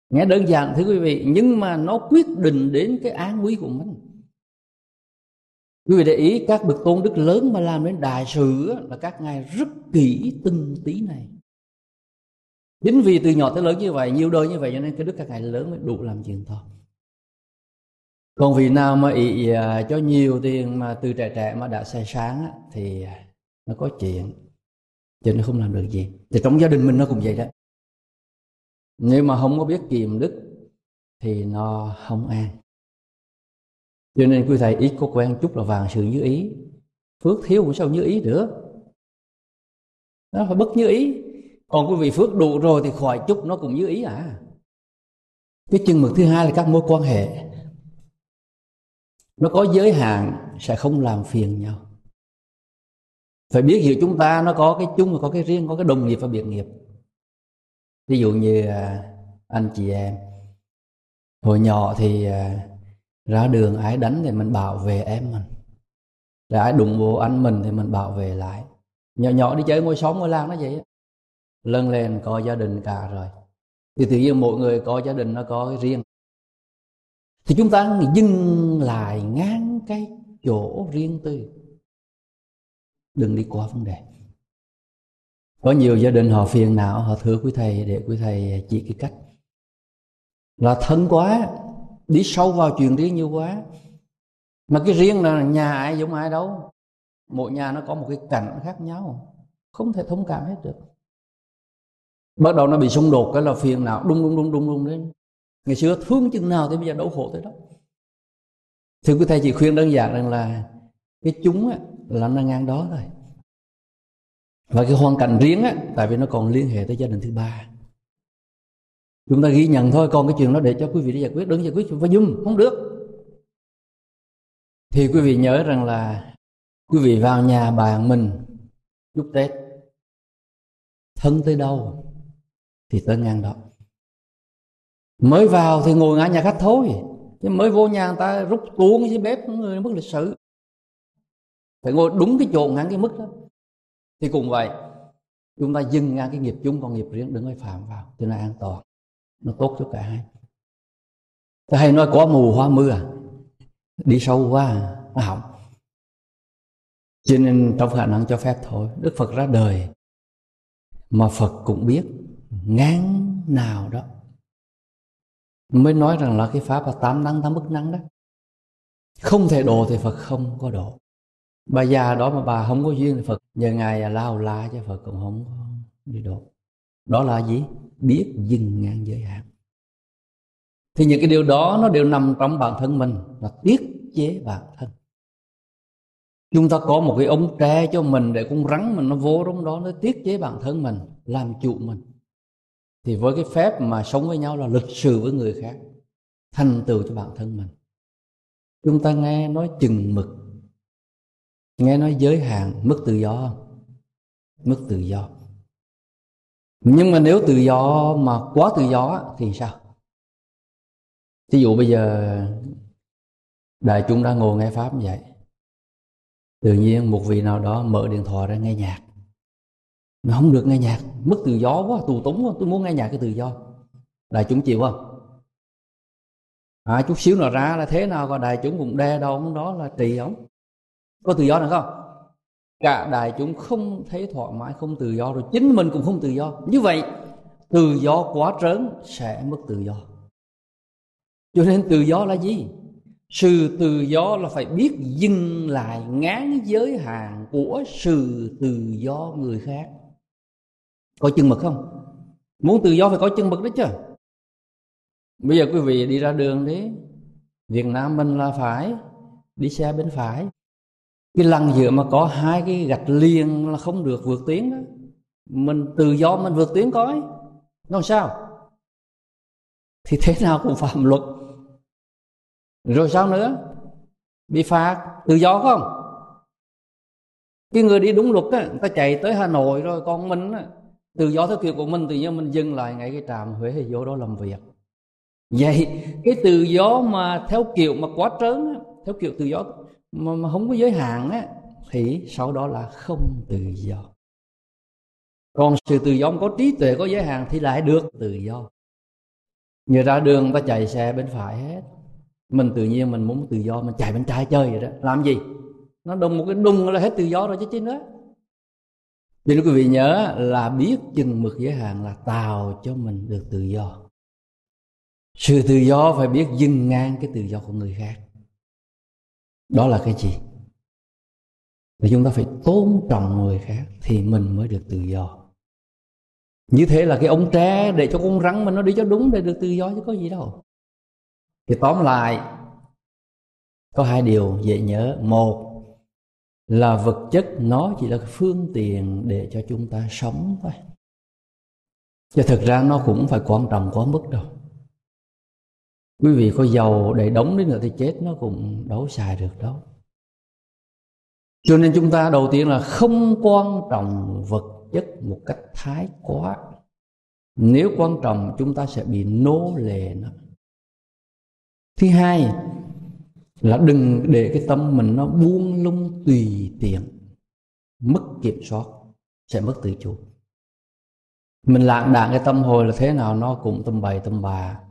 S1: Nghe đơn giản thưa quý vị, nhưng mà nó quyết định đến cái an nguy của mình. Quý vị để ý các bậc tôn đức lớn mà làm đến đại sự là các ngài rất kỹ từng tí này. Chính vì từ nhỏ tới lớn như vậy, nhiều đời như vậy, cho nên cái đức các ngài lớn mới đủ làm chuyện to. Còn vị nào mà ỷ cho nhiều tiền mà từ trẻ mà đã say sáng thì nó có chuyện, chứ nó không làm được gì. Thì trong gia đình mình nó cũng vậy đó. Nếu mà không có biết kiệm đức thì nó không an. Cho nên quý thầy ít có quen chút là vàng sự như ý. Phước thiếu cũng sao như ý nữa, nó phải bất như ý. Còn quý vị phước đủ rồi thì khỏi chút nó cũng như ý à. Cái chừng mực thứ hai là các mối quan hệ. Nó có giới hạn sẽ không làm phiền nhau. Phải biết giữa chúng ta nó có cái chung và có cái riêng, có cái đồng nghiệp và biệt nghiệp. Ví dụ như anh chị em hồi nhỏ thì ra đường ai đánh thì mình bảo vệ em mình, rồi ai đụng vô anh mình thì mình bảo vệ lại. Nhỏ nhỏ đi chơi ngôi xóm ngôi làng nó vậy. Lớn lên có gia đình cả rồi thì tự nhiên mỗi người có gia đình nó có cái riêng. Thì chúng ta dừng lại ngang cái chỗ riêng tư, đừng đi qua vấn đề. Có nhiều gia đình họ phiền não, họ thưa quý thầy để quý thầy chỉ cái cách. Là thân quá, đi sâu vào chuyện riêng nhiều quá. Mà cái riêng là nhà ai giống ai đâu. Mỗi nhà nó có một cái cảnh khác nhau, không thể thông cảm hết được. Bắt đầu nó bị xung đột cái là phiền não đung lên. Ngày xưa thương chừng nào thì bây giờ đau khổ tới đó. Thì quý thầy chỉ khuyên đơn giản rằng là cái chúng là nó ngang đó thôi. Và cái hoàn cảnh riêng tại vì nó còn liên hệ tới gia đình thứ ba. Chúng ta ghi nhận thôi, còn cái chuyện đó để cho quý vị đi giải quyết, đừng giải quyết phải dùm, không được. Thì quý vị nhớ rằng là quý vị vào nhà bạn mình chúc Tết, thân tới đâu thì tới ngang đó. Mới vào thì ngồi ngay nhà khách thôi, chứ mới vô nhà người ta rút tuôn dưới bếp người mất lịch sự. Phải ngồi đúng cái chỗ ngang cái mức đó. Thì cũng vậy, chúng ta dừng ngang cái nghiệp chung, còn nghiệp riêng đừng có phạm vào, cho nó an toàn, nó tốt cho cả hai. Hay nói có mù hoa mưa, đi sâu quá nó hỏng. Cho nên trong khả năng cho phép thôi. Đức Phật ra đời mà Phật cũng biết ngang nào đó mới nói rằng là cái pháp là 8 năng 8 bức năng đó. Không thể độ thì Phật không có độ. Bà già đó mà bà không có duyên thì Phật nhờ ngài lao la cho Phật cũng không có đi độ. Đó là gì? Biết dừng ngang giới hạn. Thì những cái điều đó nó đều nằm trong bản thân mình, là tiết chế bản thân. Chúng ta có một cái ống tre cho mình để con rắn mình nó vô trong đó, nó tiết chế bản thân mình, làm chủ mình. Thì với cái phép mà sống với nhau là lịch sự với người khác, thành tựu cho bản thân mình. Chúng ta nghe nói chừng mực, nghe nói giới hạn, mức tự do không? Mức tự do. Nhưng mà nếu tự do mà quá tự do thì sao? Ví dụ bây giờ đại chúng đang ngồi nghe pháp như vậy, tự nhiên một vị nào đó mở điện thoại ra nghe nhạc. Nó không được nghe nhạc, mất tự do quá, tù túng quá, tôi muốn nghe nhạc cái tự do. Đại chúng chịu không? Chút xíu nào ra là thế nào, còn đại chúng cũng đe đâu đó là trì không? Có tự do nữa không? Cả đại chúng không thấy thoải mái, không tự do, rồi chính mình cũng không tự do. Như vậy tự do quá trớn sẽ mất tự do. Cho nên tự do là gì? Sự tự do là phải biết dừng lại ngán giới hạn của sự tự do người khác. Có chừng mực không? Muốn tự do phải có chừng mực đó chứ. Bây giờ quý vị đi ra đường đấy, Việt Nam mình là phải đi xe bên phải. Cái lằn giữa mà có hai cái gạch liền là không được vượt tuyến đó. Mình tự do mình vượt tuyến coi, nó sao? Thì thế nào cũng phạm luật. Rồi sao nữa? Bị phạt, tự do không? Cái người đi đúng luật á, người ta chạy tới Hà Nội rồi, còn mình á, tự do theo kiểu của mình, tự nhiên mình dừng lại ngay cái trạm Huế hay vô đó làm việc. Vậy cái tự do mà theo kiểu mà quá trớn á, theo kiểu tự do mà không có giới hạn á, thì sau đó là không tự do. Còn sự tự do có trí tuệ, có giới hạn thì lại được tự do. Người ra đường người ta chạy xe bên phải hết, mình tự nhiên mình muốn tự do, mình chạy bên trái chơi vậy đó, làm gì? Nó đùng một cái đùng là hết tự do rồi chứ chứ nữa. Cho nên quý vị nhớ là biết chừng mực giới hạn là tạo cho mình được tự do. Sự tự do phải biết dừng ngang cái tự do của người khác. Đó là cái gì? Thì chúng ta phải tôn trọng người khác thì mình mới được tự do. Như thế là cái ống tre để cho con rắn mình nó đi cho đúng để được tự do chứ có gì đâu. Thì tóm lại có hai điều dễ nhớ. Một là vật chất nó chỉ là phương tiện để cho chúng ta sống thôi, chứ thực ra nó cũng phải quan trọng quá mức đâu. Quý vị có giàu để đóng đến nữa thì chết nó cũng đâu xài được đâu. Cho nên chúng ta đầu tiên là không quan trọng vật chất một cách thái quá. Nếu quan trọng chúng ta sẽ bị nô lệ nó. Thứ hai là đừng để cái tâm mình nó buông lung tùy tiện, mất kiểm soát, sẽ mất tự chủ. Mình lạng đạng cái tâm hồi là thế nào nó cũng tầm bậy tầm bạ.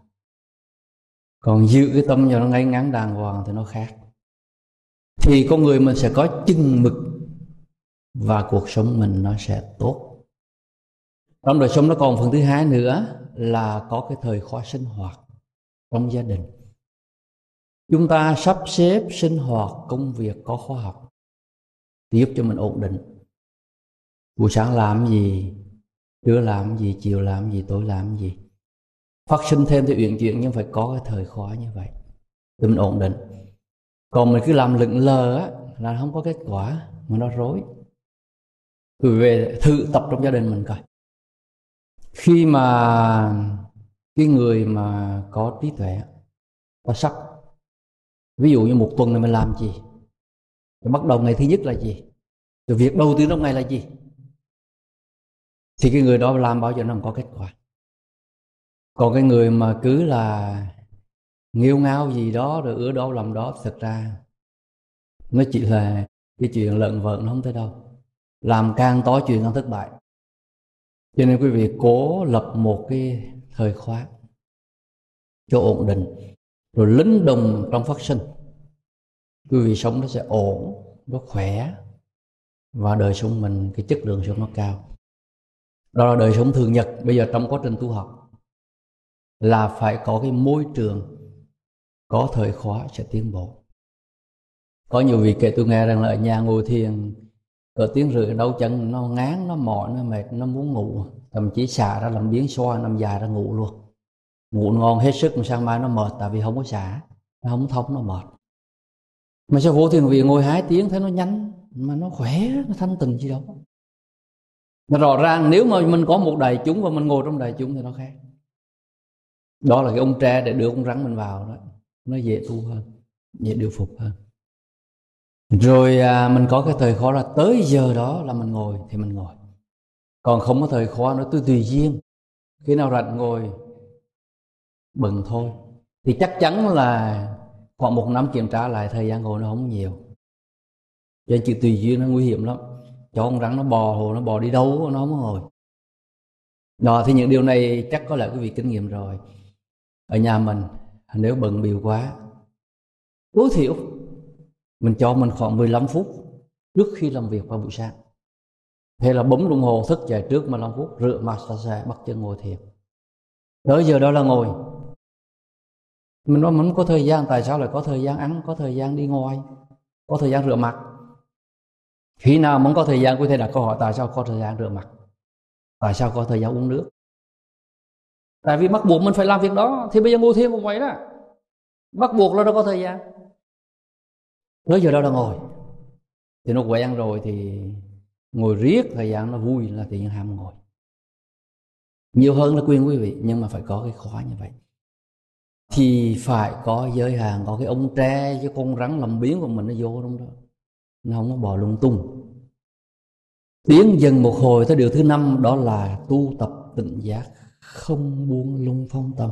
S1: Còn giữ cái tâm cho nó ngay ngắn đàng hoàng thì nó khác. Thì con người mình sẽ có chừng mực và cuộc sống mình nó sẽ tốt. Trong đời sống nó còn phần thứ hai nữa là có cái thời khóa sinh hoạt trong gia đình. Chúng ta sắp xếp sinh hoạt công việc có khóa học thì giúp cho mình ổn định. Buổi sáng làm gì, trưa làm gì, chiều làm gì, tối làm gì. Phát sinh thêm thì uyển chuyển nhưng phải có cái thời khóa như vậy thì mình ổn định. Còn mình cứ làm lững lờ á là không có kết quả mà nó rối. Cứ về thử tập trong gia đình mình coi. Khi mà cái người mà có trí tuệ có sắc, ví dụ như một tuần này mình làm gì, rồi bắt đầu ngày thứ nhất là gì, rồi việc đầu tiên trong ngày là gì, thì cái người đó làm bao giờ nó không có kết quả. Còn cái người mà cứ là nghêu ngao gì đó rồi ứa đó làm đó, thực ra nó chỉ là cái chuyện lợn vợn, nó không tới đâu. Làm càng to chuyện càng thất bại. Cho nên quý vị cố lập một cái thời khóa cho ổn định, rồi lính đồng trong phát sinh. Quý vị sống nó sẽ ổn, nó khỏe, và đời sống mình cái chất lượng sống nó cao. Đó là đời sống thường nhật. Bây giờ trong quá trình tu học là phải có cái môi trường có thời khóa sẽ tiến bộ. Có nhiều vị kể tôi nghe rằng là ở nhà ngồi thiền cỡ tiếng rưỡi đau chân, nó ngán, nó mỏi, nó mệt, nó muốn ngủ, thậm chí xả ra làm biến xoa, nằm dài ra ngủ luôn. Ngủ ngon hết sức, sang mai nó mệt tại vì không có xả, nó không thông, nó mệt. Mà sao vô thiền viện ngồi 2 tiếng thấy nó nhanh mà nó khỏe, nó thanh tịnh gì đâu. Mà rõ ràng nếu mà mình có một đại chúng và mình ngồi trong đại chúng thì nó khác. Đó là cái ông tre để đưa con rắn mình vào đó, nó dễ tu hơn, dễ điều phục hơn. Rồi mình có cái thời khóa là tới giờ đó là mình ngồi thì mình ngồi. Còn không có thời khóa nữa tôi tùy duyên, khi nào rảnh ngồi, bận thôi. Thì chắc chắn là khoảng 1 năm kiểm tra lại thời gian ngồi nó không nhiều. Cho nên chữ tùy duyên nó nguy hiểm lắm. Cho con rắn nó bò hồ, nó bò đi đâu nó không có ngồi. Đó, thì những điều này chắc có lẽ quý vị kinh nghiệm rồi. Ở nhà mình nếu bận bịu quá, tối thiểu mình cho mình khoảng 15 phút trước khi làm việc vào buổi sáng. Thế là bấm đồng hồ thức dậy trước 15 phút, rửa mặt sạch sẽ, bắt chân ngồi thiền. Tới giờ đó là ngồi. Mình nói mình có thời gian, tại sao lại có thời gian ăn, có thời gian đi ngoài, có thời gian rửa mặt? Khi nào muốn có thời gian, quý thầy đặt câu hỏi tại sao có thời gian rửa mặt, tại sao có thời gian uống nước? Tại vì bắt buộc mình phải làm việc đó. Thì bây giờ ngồi thiền cũng vậy đó, bắt buộc là nó có thời gian. Tới giờ đó là ngồi. Thì nó quen rồi thì ngồi riết thời gian nó vui là tự nhiên ham ngồi. Nhiều hơn là khuyên quý vị, nhưng mà phải có cái khóa như vậy. Thì phải có giới hạn, có cái ống tre chứ con rắn làm biến của mình nó vô trong đó, nó không có bò lung tung. Tiến dần một hồi tới điều thứ 5, đó là tu tập tỉnh giác, không buông lung phong tâm.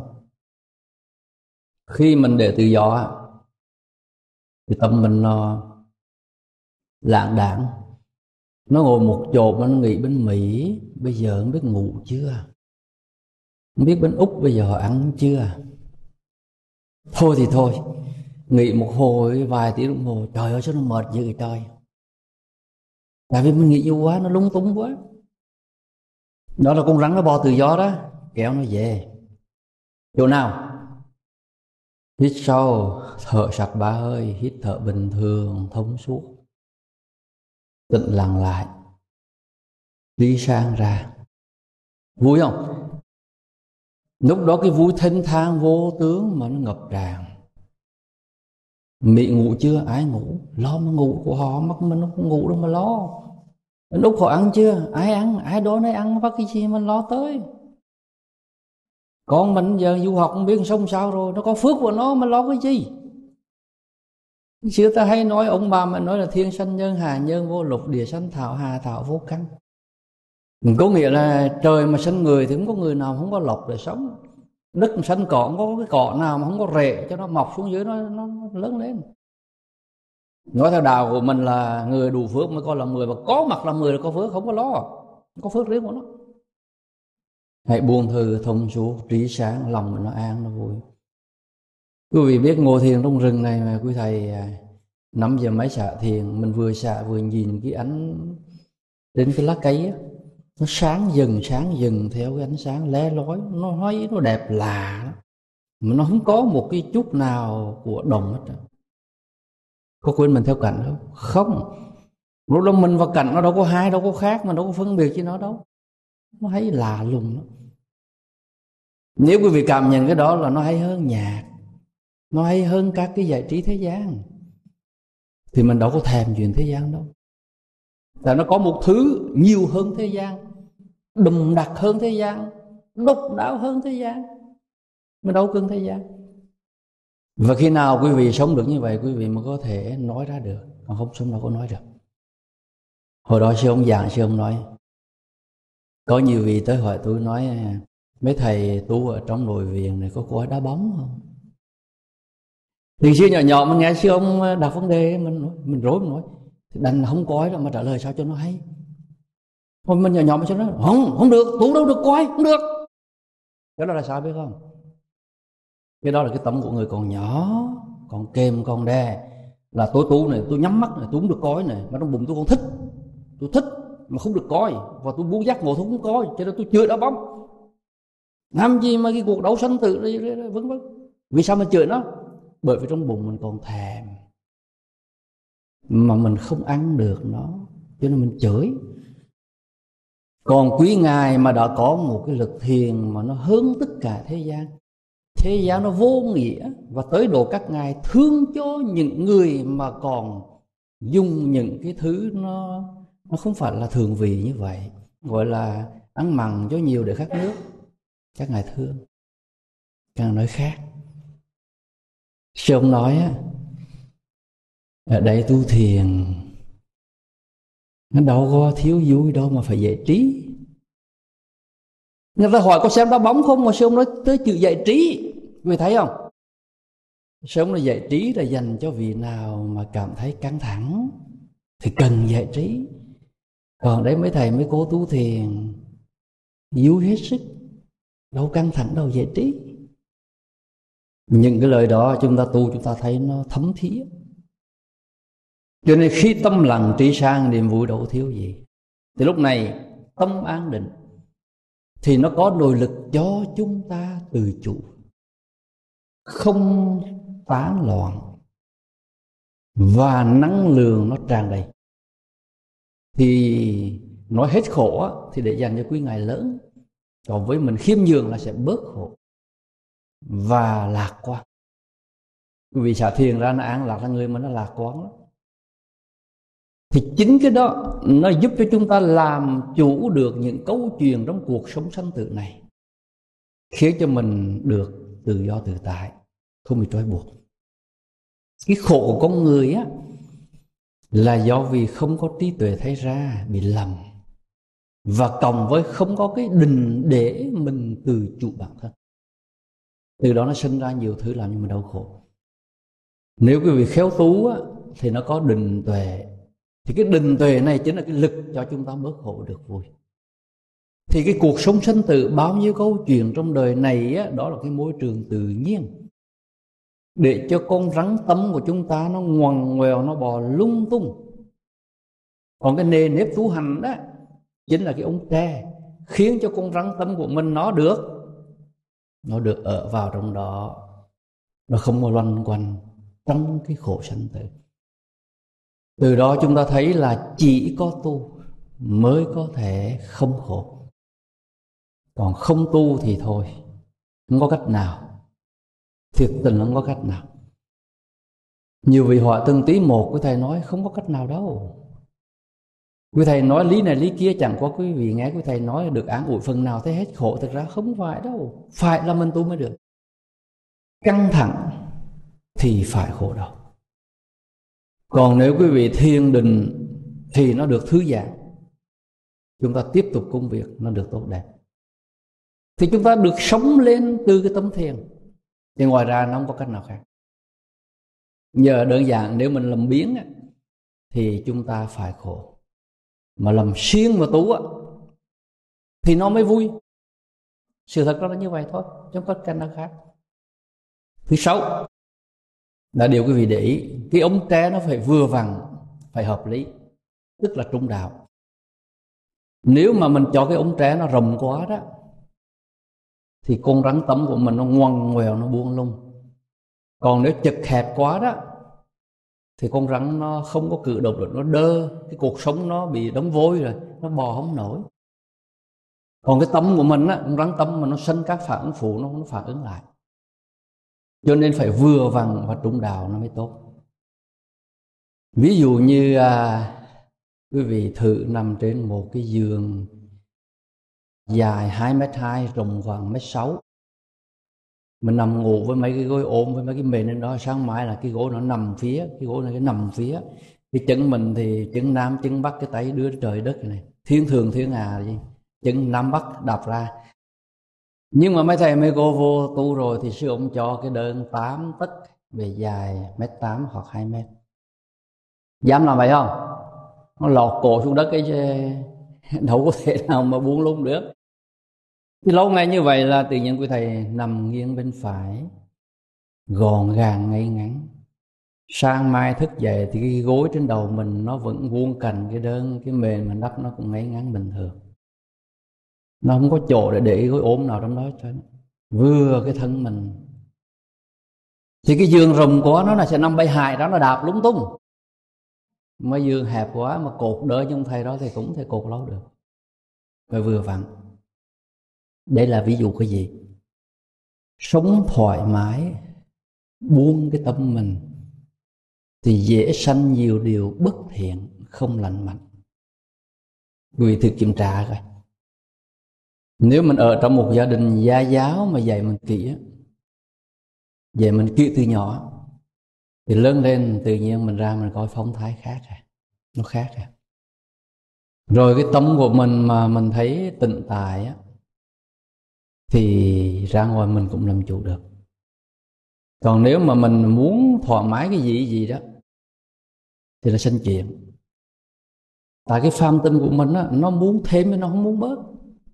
S1: Khi mình để tự do thì tâm mình nó lạng đạng, nó ngồi một chỗ mà nó nghĩ bên Mỹ, bây giờ không biết ngủ chưa. Không biết bên Úc bây giờ họ ăn chưa? Thôi thì thôi, nghỉ một hồi vài tiếng đồng hồ, trời ơi sao nó mệt dữ trời. Tại vì mình nghĩ nhiều quá, nó lung tung quá. Đó là con rắn nó bò tự do đó, kéo nó về. Chỗ nào? Hít sâu, thở sạch 3 hơi, hít thở bình thường, thông suốt. Tĩnh lặng lại, đi sang ra. Vui không? Lúc đó cái vui thênh thang vô tướng mà nó ngập tràn. Mị ngủ chưa? Ai ngủ? Lo mà ngủ của họ, mắc mình nó không ngủ đâu mà lo. Lúc họ ăn chưa? Ai ăn? Ai đó nấy ăn, bắt cái gì mình lo tới. Con mình giờ du học không biết sống sao rồi, nó có phước của nó mà lo cái gì. Xưa ta hay nói, ông bà mà nói là thiên sanh nhân, hà nhân vô lục, địa sanh thảo, hà thảo vô căn. Có nghĩa là trời mà sanh người thì không có người nào không có lộc để sống. Đất sanh cỏ, không có cái cỏ nào mà không có rễ cho nó mọc xuống dưới nó lớn lên. Nói theo đạo của mình là người đủ phước mới coi là người, mà có mặt là người là có phước, không có lo, không có phước riêng của nó. Hãy buông thư thông suốt, trí sáng, lòng mình nó an, nó vui. Quý vị biết ngồi thiền trong rừng này mà quý thầy 5 giờ mấy xạ thiền, mình vừa xạ vừa nhìn cái ánh đến cái lá cây á, nó sáng dần theo cái ánh sáng lé lói, nó thấy nó đẹp lạ, mà nó không có một cái chút nào của đồng hết. Có quên mình theo cảnh không? Không. Lúc đó mình và cảnh nó đâu có hai, đâu có khác, mà đâu có phân biệt với nó đâu. Nó thấy lạ lùng lắm. Nếu quý vị cảm nhận cái đó là nó hay hơn nhạc, nó hay hơn các cái giải trí thế gian, thì mình đâu có thèm chuyện thế gian đâu. Tại nó có một thứ nhiều hơn thế gian, đùm đặc hơn thế gian, độc đáo hơn thế gian, mình đâu cần thế gian. Và khi nào quý vị sống được như vậy, quý vị mới có thể nói ra được, còn không sống đâu có nói được. Hồi đó sư ông giảng, sư ông nói, có nhiều vị tới hỏi tôi nói, mấy thầy tu ở trong nội viện này có coi đá bóng không? Thì xưa nhỏ nhỏ mình nghe sư ông đặt vấn đề, mình rối, mình nói đành không coi đâu mà trả lời sao cho nó hay. Thôi mình nhỏ nhỏ mình sẽ nói không được, tu đâu được coi, không được. Cái đó là sao biết không? Cái đó là cái tâm của người còn nhỏ, còn kềm còn đè. Là tôi tu này, tôi nhắm mắt này, tôi không được coi này, mà trong bụng tôi còn thích, tôi thích mà không được coi, và tôi muốn giác ngộ tôi không coi, cho nên tôi chửi đá bóng. Làm gì mà cái cuộc đấu sanh tử vân vân. Vì sao mình chửi nó? Bởi vì trong bụng mình còn thèm, mà mình không ăn được nó, cho nên mình chửi. Còn quý ngài mà đã có một cái lực thiền mà nó hơn tất cả thế gian, thế gian nó vô nghĩa, và tới độ các ngài thương cho những người mà còn dùng những cái thứ nó không phải là thường vị như vậy, gọi là ăn mặn cho nhiều để khát nước. Các ngài thương, càng nói khác. Sư ông nói á, ở đây tu thiền nó đâu có thiếu vui đâu mà phải giải trí. Người ta hỏi có xem đá bóng không, mà sư ông nói tới chữ giải trí. Người thấy không? Sư ông là giải trí là dành cho vị nào mà cảm thấy căng thẳng thì cần giải trí. Còn đấy mấy thầy mấy cô tu thiền vui hết sức, đâu căng thẳng đâu giải trí. Những cái lời đó chúng ta tu, chúng ta thấy nó thấm thía. Cho nên khi tâm lặng trí sang, niềm vui đâu thiếu gì. Thì lúc này tâm an định thì nó có nội lực cho chúng ta tự chủ, không tán loạn, và năng lượng nó tràn đầy. Thì nói hết khổ thì để dành cho quý ngài lớn, còn với mình khiêm nhường là sẽ bớt khổ và lạc quan. Vì xả thiền ra nó an lạc là người mà nó lạc quan lắm. Thì chính cái đó nó giúp cho chúng ta làm chủ được những câu chuyện trong cuộc sống sanh tử này, khiến cho mình được tự do tự tại, không bị trói buộc. Cái khổ của con người á là do vì không có trí tuệ thấy ra, bị lầm, và cộng với không có cái định để mình tự chủ bản thân. Từ đó nó sinh ra nhiều thứ làm cho mình đau khổ. Nếu quý vị khéo tu á, thì nó có định tuệ. Thì cái định tuệ này chính là cái lực cho chúng ta bớt khổ được vui. Thì cái cuộc sống sinh tử, bao nhiêu câu chuyện trong đời này á, đó là cái môi trường tự nhiên để cho con rắn tâm của chúng ta nó ngoằn ngoèo, nó bò lung tung. Còn cái nề nếp tu hành đó chính là cái ống tre khiến cho con rắn tâm của mình nó được ở vào trong đó, nó không có loanh quanh trong cái khổ sanh tử. Từ đó chúng ta thấy là chỉ có tu mới có thể không khổ, còn không tu thì thôi, không có cách nào, thiệt tình không có cách nào. Nhiều vị hỏi từng tí một, quý thầy nói không có cách nào đâu. Quý thầy nói lý này lý kia, chẳng có quý vị nghe quý thầy nói được an ủi phần nào thấy hết khổ. Thực ra không phải đâu, phải là mình tu mới được. Căng thẳng thì phải khổ đau. Còn nếu quý vị thiền định thì nó được thư giãn, chúng ta tiếp tục công việc nó được tốt đẹp, thì chúng ta được sống lên từ cái tâm thiền. Thì ngoài ra nó không có cách nào khác. Nhờ đơn giản nếu mình làm biếng thì chúng ta phải khổ, mà làm siêng mà tu thì nó mới vui. Sự thật nó là như vậy thôi, chứ không có cách nào khác. Thứ sáu là điều quý vị để ý, cái ống tre nó phải vừa vặn, phải hợp lý, tức là trung đạo. Nếu mà mình cho cái ống tre nó rộng quá đó thì con rắn tấm của mình nó ngoằn ngoèo, nó buông lung. Còn nếu chật hẹp quá đó thì con rắn nó không có cử động được, nó đơ, cái cuộc sống nó bị đóng vôi rồi, nó bò không nổi. Còn cái tâm của mình á, con rắn tâm mà nó sinh các phản ứng phụ, nó phản ứng lại. Cho nên phải vừa vặn và trung đạo nó mới tốt. Ví dụ như quý vị thử nằm trên một cái giường dài 2m2, rộng khoảng 1m6. Mình nằm ngủ với mấy cái gối ôm, với mấy cái mền lên đó, sáng mai là cái gối nó nằm phía, cái gối này cái nằm phía. Cái chân mình thì chân nam chân bắc, cái tay đưa trời đất này, thiên thường thiên hà gì, chân nam bắc đạp ra. Nhưng mà mấy thầy mấy cô vô tu rồi thì sư ông cho cái đơn 8 tấc bề dài 1m8 hoặc 2m. Dám làm vậy không? Nó lọt cổ xuống đất cái đâu có thể nào mà buông lung được. Thì lâu ngày như vậy là tự nhiên quý thầy nằm nghiêng bên phải, gọn gàng ngay ngắn. Sáng mai thức dậy thì cái gối trên đầu mình nó vẫn vuông cành cái đơn, cái mền mình đắp nó cũng ngay ngắn bình thường. Nó không có chỗ để cái gối ôm nào trong đó cho vừa cái thân mình. Thì cái giường rộng quá nó là sẽ nằm bay hại đó, nó đạp lung tung. Mà giường hẹp quá mà cột đỡ như ông thầy đó thì cũng thể cột lâu được. Phải vừa vặn. Đây là ví dụ cái gì? Sống thoải mái, buông cái tâm mình thì dễ sanh nhiều điều bất thiện, không lành mạnh. Quý vị thử kiểm tra coi. Nếu mình ở trong một gia đình gia giáo mà dạy mình kỹ, dạy mình kỹ từ nhỏ, thì lớn lên tự nhiên mình ra mình coi phong thái khác rồi, nó khác rồi. Rồi cái tâm của mình mà mình thấy tịnh tại á, thì ra ngoài mình cũng làm chủ được. Còn nếu mà mình muốn thoải mái cái gì đó thì là sinh chuyện. Tại cái phàm tinh của mình á, nó muốn thêm chứ nó không muốn bớt.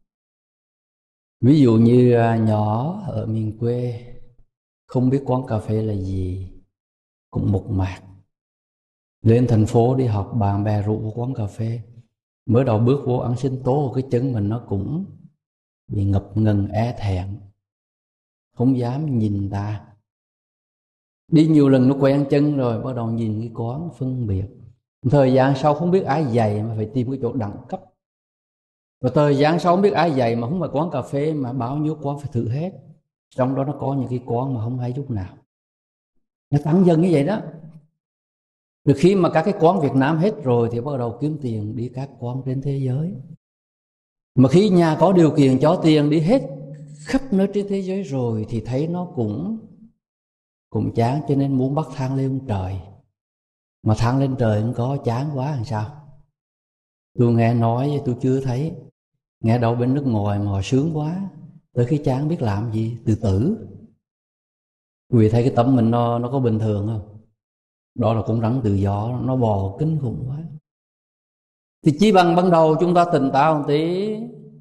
S1: Ví dụ như nhỏ ở miền quê không biết quán cà phê là gì, cũng mộc mạc. Lên thành phố đi học, bạn bè rủ vào quán cà phê, mới đầu bước vô ăn sinh tố, cái chân mình nó cũng bị ngập ngừng e thẹn, không dám nhìn ta. Đi nhiều lần nó quen chân rồi, bắt đầu nhìn cái quán phân biệt. Thời gian sau không biết ai dạy mà phải tìm cái chỗ đẳng cấp. Và thời gian sau không biết ai dạy mà không phải quán cà phê mà bao nhiêu quán phải thử hết. Trong đó nó có những cái quán mà không hay chút nào. Nó tăng dần như vậy đó. Từ khi mà các cái quán Việt Nam hết rồi thì bắt đầu kiếm tiền đi các quán trên thế giới. Mà khi nhà có điều kiện cho tiền đi hết khắp nơi trên thế giới rồi thì thấy nó cũng chán, cho nên muốn bắt thang lên trời. Mà thang lên trời không có, chán quá làm sao? Tôi nghe nói tôi chưa thấy, nghe đâu bên nước ngoài mà họ sướng quá, tới khi chán biết làm gì, tự tử. Quý vị thấy cái tâm mình nó có bình thường không? Đó là con rắn tự do, nó bò kinh khủng quá. Thì chỉ bằng ban đầu chúng ta tỉnh táo một tí,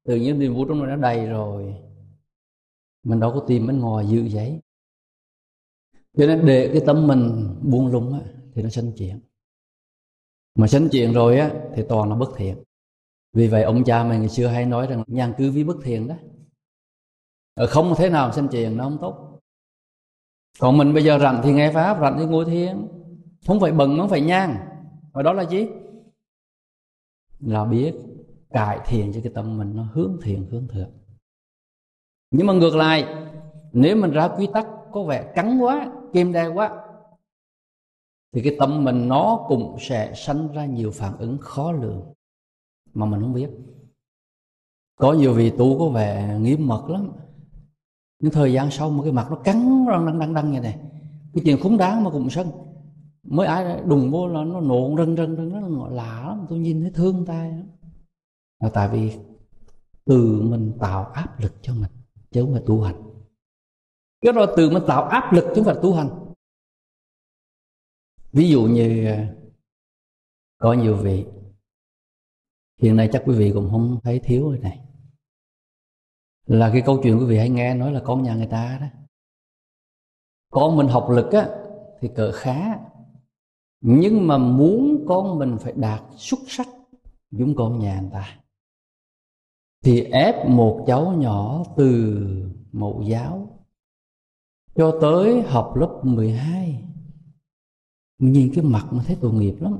S1: Tự nhiên niềm vui trong mình nó đầy rồi, mình đâu có tìm bên ngoài dự giấy. Cho nên để cái tâm mình buông lung á, thì nó sanh chuyện. Mà sanh chuyện rồi á, thì toàn là bất thiện. Vì vậy ông cha mình ngày xưa hay nói rằng nhàn cư vi bất thiện đó. Không thế nào sanh chuyện nó không tốt. Còn mình bây giờ rảnh thì nghe pháp, rảnh thì ngồi thiền, không phải bận, không phải nhàn. Và đó là gì? Là biết cải thiện cho cái tâm mình nó hướng thiện, hướng thượng. Nhưng mà ngược lại, nếu mình ra quy tắc có vẻ cứng quá, kiềm đè quá, thì cái tâm mình nó cũng sẽ sanh ra nhiều phản ứng khó lường mà mình không biết. Có nhiều vị tu có vẻ nghiêm mật lắm, nhưng thời gian sau một cái mặt nó cắn đăng như này, cái chuyện khốn đáng mà cũng sân. Mới ai đùng vô là nó nộn rần nó lạ lắm, tôi nhìn thấy thương tay lắm. Là tại vì từ mình tạo áp lực cho mình chứ không phải tu hành. Cái rồi từ mình tạo áp lực chứ không phải tu hành. Ví dụ như có nhiều vị, hiện nay chắc quý vị cũng không thấy thiếu rồi này, là cái câu chuyện quý vị hay nghe nói là con nhà người ta đó, con mình học lực á thì cỡ khá, nhưng mà muốn con mình phải đạt xuất sắc giống con nhà người ta, thì ép một cháu nhỏ từ mẫu giáo cho tới học lớp 12. Nhìn cái mặt mà thấy tội nghiệp lắm.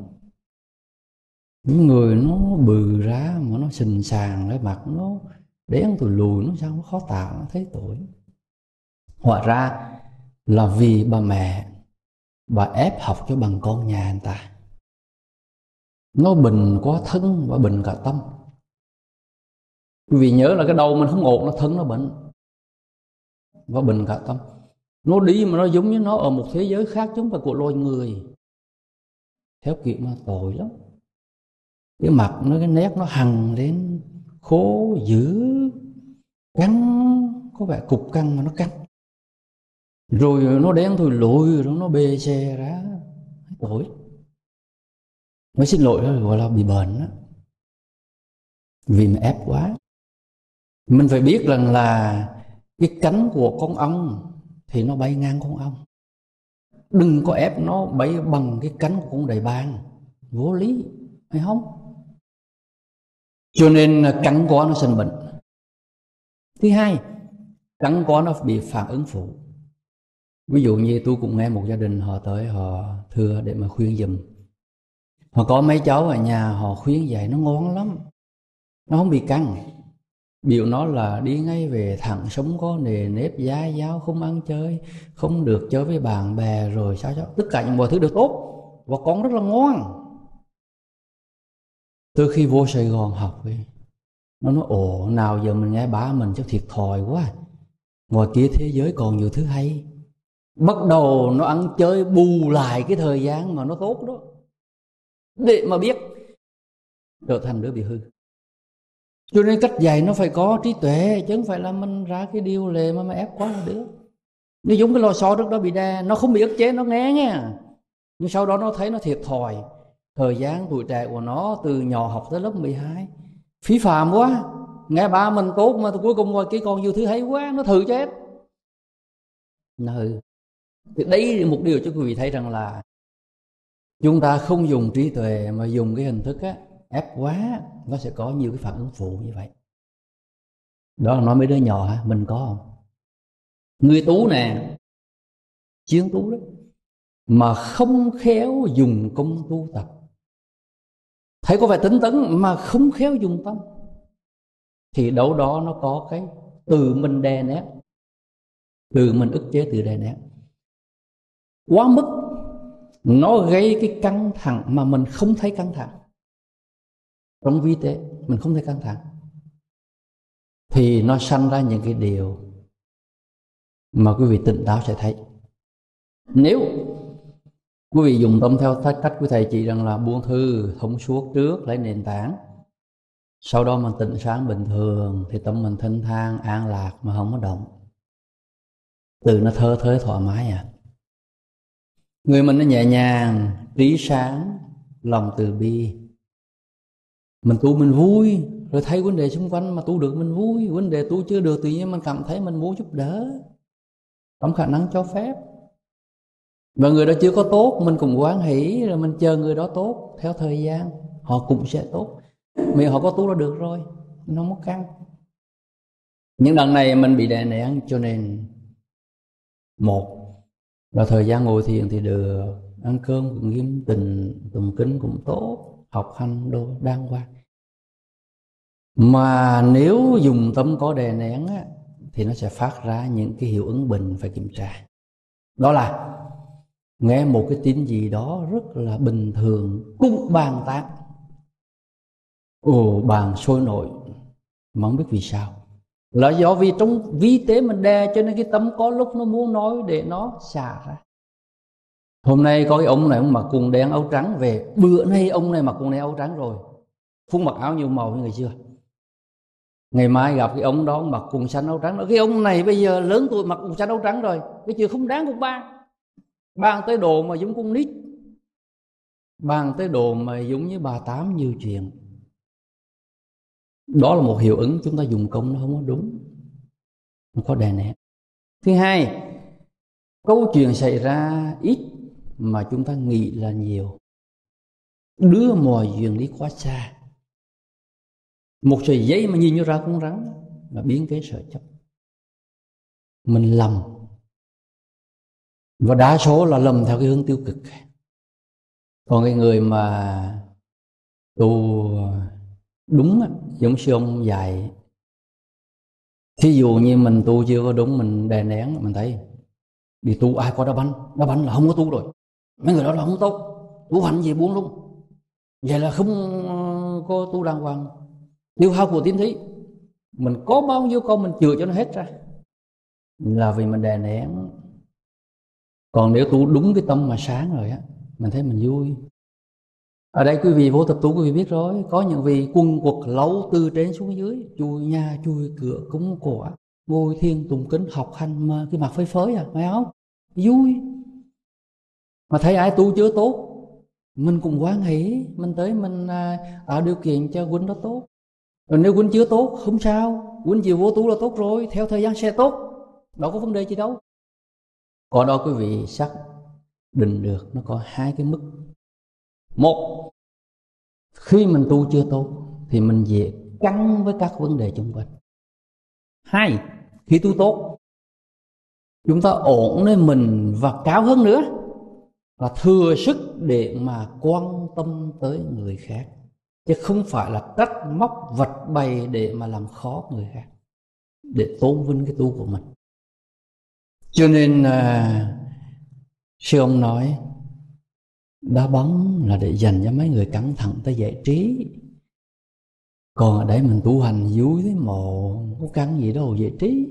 S1: Những người nó bự ra mà nó sình sàng, cái mặt nó đen tùi lùi, nó sao nó khó tạo, nó thấy tội. Hóa ra là vì bà mẹ, bà ép học cho bằng con nhà người ta. Nó bệnh quá thân và bệnh cả tâm. Quý vị nhớ là cái đầu mình không ổn, nó thân nó bệnh và bệnh cả tâm. Nó đi mà nó giống như nó ở một thế giới khác, chúng phải của loài người. Theo kiểu mà tội lắm. Cái mặt nó, cái nét nó hằn lên, khô dữ, căng, có vẻ cục căng mà nó căng. Rồi nó đen thui lùi, rồi nó bê xe ra, tội. Mới xin lỗi đó gọi là bị bệnh đó. Vì mà ép quá. Mình phải biết rằng là cái cánh của con ong thì nó bay ngang con ong. Đừng có ép nó bay bằng cái cánh của con đại bàng, vô lý, phải không? Cho nên cắn quá nó sinh bệnh. Thứ hai, cắn quá nó bị phản ứng phụ. Ví dụ như tôi cũng nghe một gia đình họ tới họ thưa để mà khuyên giùm. Họ có mấy cháu ở nhà họ khuyên dạy nó ngon lắm, nó không bị căng. Biểu nó là đi ngay về thẳng, sống có nề nếp, giá giáo, không ăn chơi, không được chơi với bạn bè, rồi sao tất cả những mọi thứ đều tốt và con rất là ngoan. Từ khi vô Sài Gòn học ấy, nó nói ồ, nào giờ mình nghe ba mình chắc thiệt thòi quá, ngoài kia thế giới còn nhiều thứ hay. Bắt đầu nó ăn chơi bù lại cái thời gian mà nó tốt đó, để mà biết trở thành đứa bị hư. Cho nên cách dạy nó phải có trí tuệ, chứ không phải là mình ra cái điều lệ mà ép quá là được. Nó giống cái lò xo trước đó bị đe, nó không bị ức chế, nó nghe nha, nhưng sau đó nó thấy nó thiệt thòi. Thời gian tuổi trẻ của nó từ nhỏ học tới lớp 12 phí phạm quá, nghe ba mình tốt mà cuối cùng ngoài kia còn nhiều thứ hay quá, nó thử chết. Nó hư. Thì đây là một điều cho quý vị thấy rằng là chúng ta không dùng trí tuệ mà dùng cái hình thức á, ép quá, nó sẽ có nhiều cái phản ứng phụ như vậy. Đó là nói mấy đứa nhỏ hả? Mình có không? Người tú nè, chiến tú đó, mà không khéo dùng công tu tập, thấy có vẻ tính tấn mà không khéo dùng tâm, thì đâu đó nó có cái từ mình đè nén, từ mình ức chế, từ đè nén quá mức, nó gây cái căng thẳng mà mình không thấy căng thẳng. Trong vi tế mình không thấy căng thẳng, thì nó sanh ra những cái điều mà quý vị tỉnh táo sẽ thấy. Nếu quý vị dùng tâm theo cách của thầy chỉ rằng là buông thư thông suốt trước, lấy nền tảng, sau đó mình tỉnh sáng bình thường, thì tâm mình thanh thang an lạc mà không có động, từ nó thơ thới thoải mái à. Người mình nó nhẹ nhàng, trí sáng, lòng từ bi, mình tu mình vui, rồi thấy vấn đề xung quanh mà tu được mình vui, vấn đề tu chưa được tự nhiên mình cảm thấy mình muốn giúp đỡ trong khả năng cho phép. Và người đó chưa có tốt mình cũng hoan hỷ, rồi mình chờ người đó tốt. Theo thời gian họ cũng sẽ tốt, miễn họ có tu là được rồi, nó không có căng. Những lần này mình bị đè nén, cho nên một là thời gian ngồi thiền thì được, ăn cơm cũng nghiêm tịnh, tụng kinh cũng tốt, học hành đồ đàng hoàng. Mà nếu dùng tâm có đè nén á, thì nó sẽ phát ra những cái hiệu ứng bình phải kiểm tra. Đó là nghe một cái tin gì đó rất là bình thường cũng bàn tán, bàn sôi nổi, mà không biết vì sao. Là do vì trong vi tế mình đè, cho nên cái tâm có lúc nó muốn nói để nó xả ra. Hôm nay có cái ông này ông mặc quần đen áo trắng về, bữa nay ông này mặc quần đen áo trắng rồi, không mặc áo nhiều màu như ngày xưa. Ngày mai gặp cái ông đó mặc quần xanh áo trắng, cái ông này bây giờ lớn tuổi mặc quần xanh áo trắng rồi, cái chuyện không đáng cũng bàn tới độ mà giống con nít, bàn tới độ mà giống như bà Tám nhiều chuyện. Đó là một hiệu ứng chúng ta dùng công nó không có đúng, nó có đè nén. Thứ hai, câu chuyện xảy ra ít mà chúng ta nghĩ là nhiều, đưa mọi chuyện đi quá xa. Một sợi dây mà nhìn như ra con rắn mà biến cái sợi chấp. Mình lầm, và đa số là lầm theo cái hướng tiêu cực. Còn cái người mà tu đúng á, giống sư ông dạy, thí dụ như mình tu chưa có đúng, mình đè nén, mình thấy đi tu ai có đá banh là không có tu rồi, mấy người đó là không tốt, tu hành gì buông luôn, vậy là không có tu đàng hoàng, tiêu hao của tín thí. Mình có bao nhiêu câu mình chừa cho nó hết ra, là vì mình đè nén. Còn nếu tu đúng cái tâm mà sáng rồi á, mình thấy mình vui. Ở đây quý vị vô tập tu quý vị biết rồi, có những vị quần quật lâu từ trên xuống dưới, chui nhà chui cửa cúng quả, ngồi thiền tụng kinh học hành mà cái mặt phơi phới phải không? Vui. Mà thấy ai tu chưa tốt, mình cũng hoan hỷ, mình tới mình tạo điều kiện cho huynh đó tốt. Rồi nếu huynh chưa tốt không sao, huynh chịu vô tu là tốt rồi, theo thời gian sẽ tốt, đâu có vấn đề gì đâu. Có đó quý vị xác định được nó có hai cái mức. Một, khi mình tu chưa tốt thì mình dễ căng với các vấn đề xung quanh. Hai, khi tu tốt chúng ta ổn lên mình và cao hơn nữa, và thừa sức để mà quan tâm tới người khác, chứ không phải là trách móc vật bày để mà làm khó người khác, để tôn vinh cái tu của mình. Cho nên sư ông nói đá bóng là để dành cho mấy người căng thẳng tới giải trí, còn ở đây mình tu hành vui thế mồ, có căng gì đâu giải trí.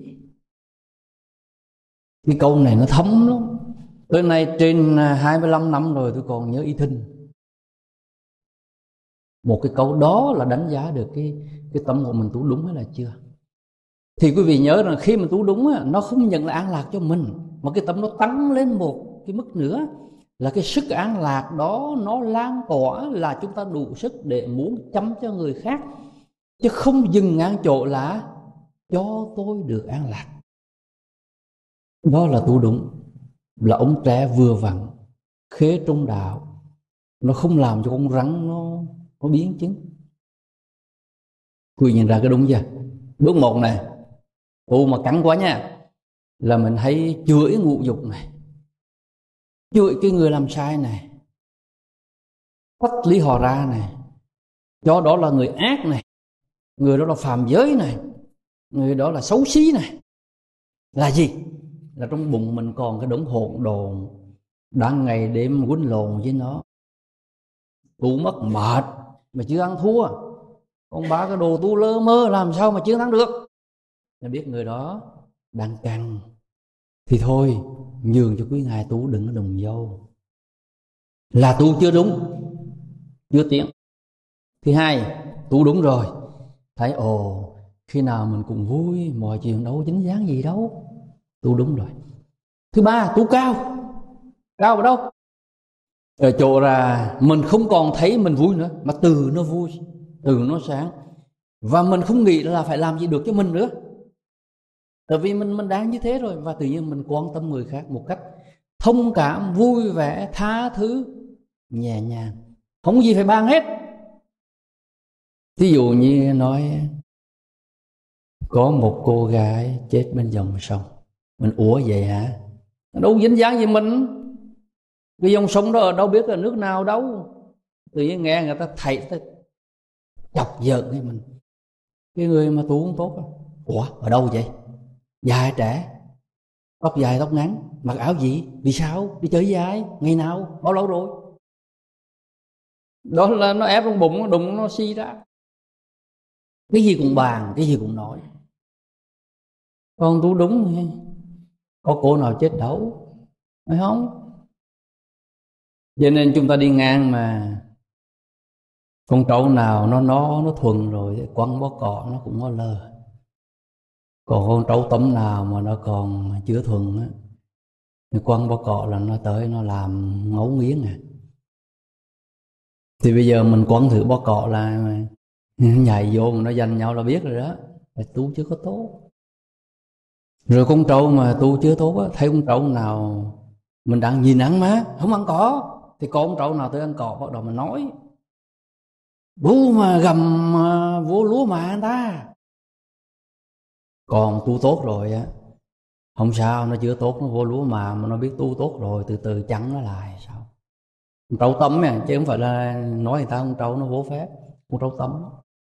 S1: Cái câu này nó thấm lắm. Tới nay trên 25 năm rồi tôi còn nhớ y thinh. Một cái câu đó là đánh giá được cái tâm của mình tu đúng hay là chưa. Thì quý vị nhớ rằng khi mình tu đúng á, nó không nhận là an lạc cho mình, mà cái tâm nó tăng lên một cái mức nữa, là cái sức an lạc đó nó lan tỏa, là chúng ta đủ sức để muốn chăm cho người khác, chứ không dừng ngang chỗ là cho tôi được an lạc. Đó là tu đúng, là ống tre vừa vặn, khế trung đạo, nó không làm cho con rắn nó biến chứng. Quý nhìn ra cái đúng chưa? Bước một này, tu mà cắn quá nha, là mình hay chửi ngũ dục này, chửi cái người làm sai này, tách lý họ ra này, cho đó là người ác này, người đó là phàm giới này, người đó là xấu xí này. Là gì? Là trong bụng mình còn cái đống hỗn độn đang ngày đêm quýnh lộn với nó. Tu mất mệt mà chưa ăn thua, còn ba cái đồ tu lơ mơ làm sao mà chiến thắng được. Nên biết người đó đang căng thì thôi, nhường cho quý ngài tu, đừng có đồng dâu, là tu chưa đúng, chưa tiến. Thứ hai, tu đúng rồi, thấy khi nào mình cũng vui, mọi chuyện đâu có dính dáng gì đâu, tu đúng rồi. Thứ ba, tu cao. Cao ở đâu? Ở chỗ là mình không còn thấy mình vui nữa, mà từ nó vui, từ nó sáng, Và mình không nghĩ là phải làm gì được cho mình nữa. Tại vì mình đang như thế rồi. Và tự nhiên mình quan tâm người khác một cách thông cảm, vui vẻ, tha thứ, nhẹ nhàng, không có gì phải bàn hết. Ví dụ như nói có một cô gái chết bên dòng sông, mình ủa vậy hả? Đâu dính dáng gì mình. Cái dòng sông đó ở đâu biết là nước nào đâu. Tự nhiên nghe người ta thầy ta chọc giận cái mình. Cái người mà tu không tốt. Ủa ở đâu vậy? Già trẻ, tóc dài tóc ngắn, mặc áo gì, vì sao đi chơi với ai, ngày nào, bao lâu rồi? Đó là nó ép trong bụng, nó đụng nó xi ra. Cái gì cũng bàn, cái gì cũng nói. Còn tu đúng thì có cô nào chết đâu, phải không? Cho nên chúng ta đi ngang mà con trâu nào nó thuần rồi quăng bó cọ nó cũng có lơ. Còn con trâu tấm nào mà nó còn chưa thuần á, thì quăng bó cọ là nó tới nó làm ngấu nghiến à. Thì bây giờ mình quăng thử bó cọ là nhảy vô mà nó giành nhau là biết rồi đó, là tu chưa có tốt. Rồi con trâu mà tu chưa tốt á, thấy con trâu nào mình đang nhìn ăn mà không ăn cỏ, thì có con trâu nào tới ăn cỏ bắt đầu mình nói bố mà gầm vô lúa mà anh ta. Còn tu tốt rồi á không sao, nó chưa tốt nó vô lúa mà nó biết tu tốt rồi, từ từ chắn nó lại sao. Con trâu tấm nha, chứ không phải là nói người ta con trâu nó vô phép. Con trâu tấm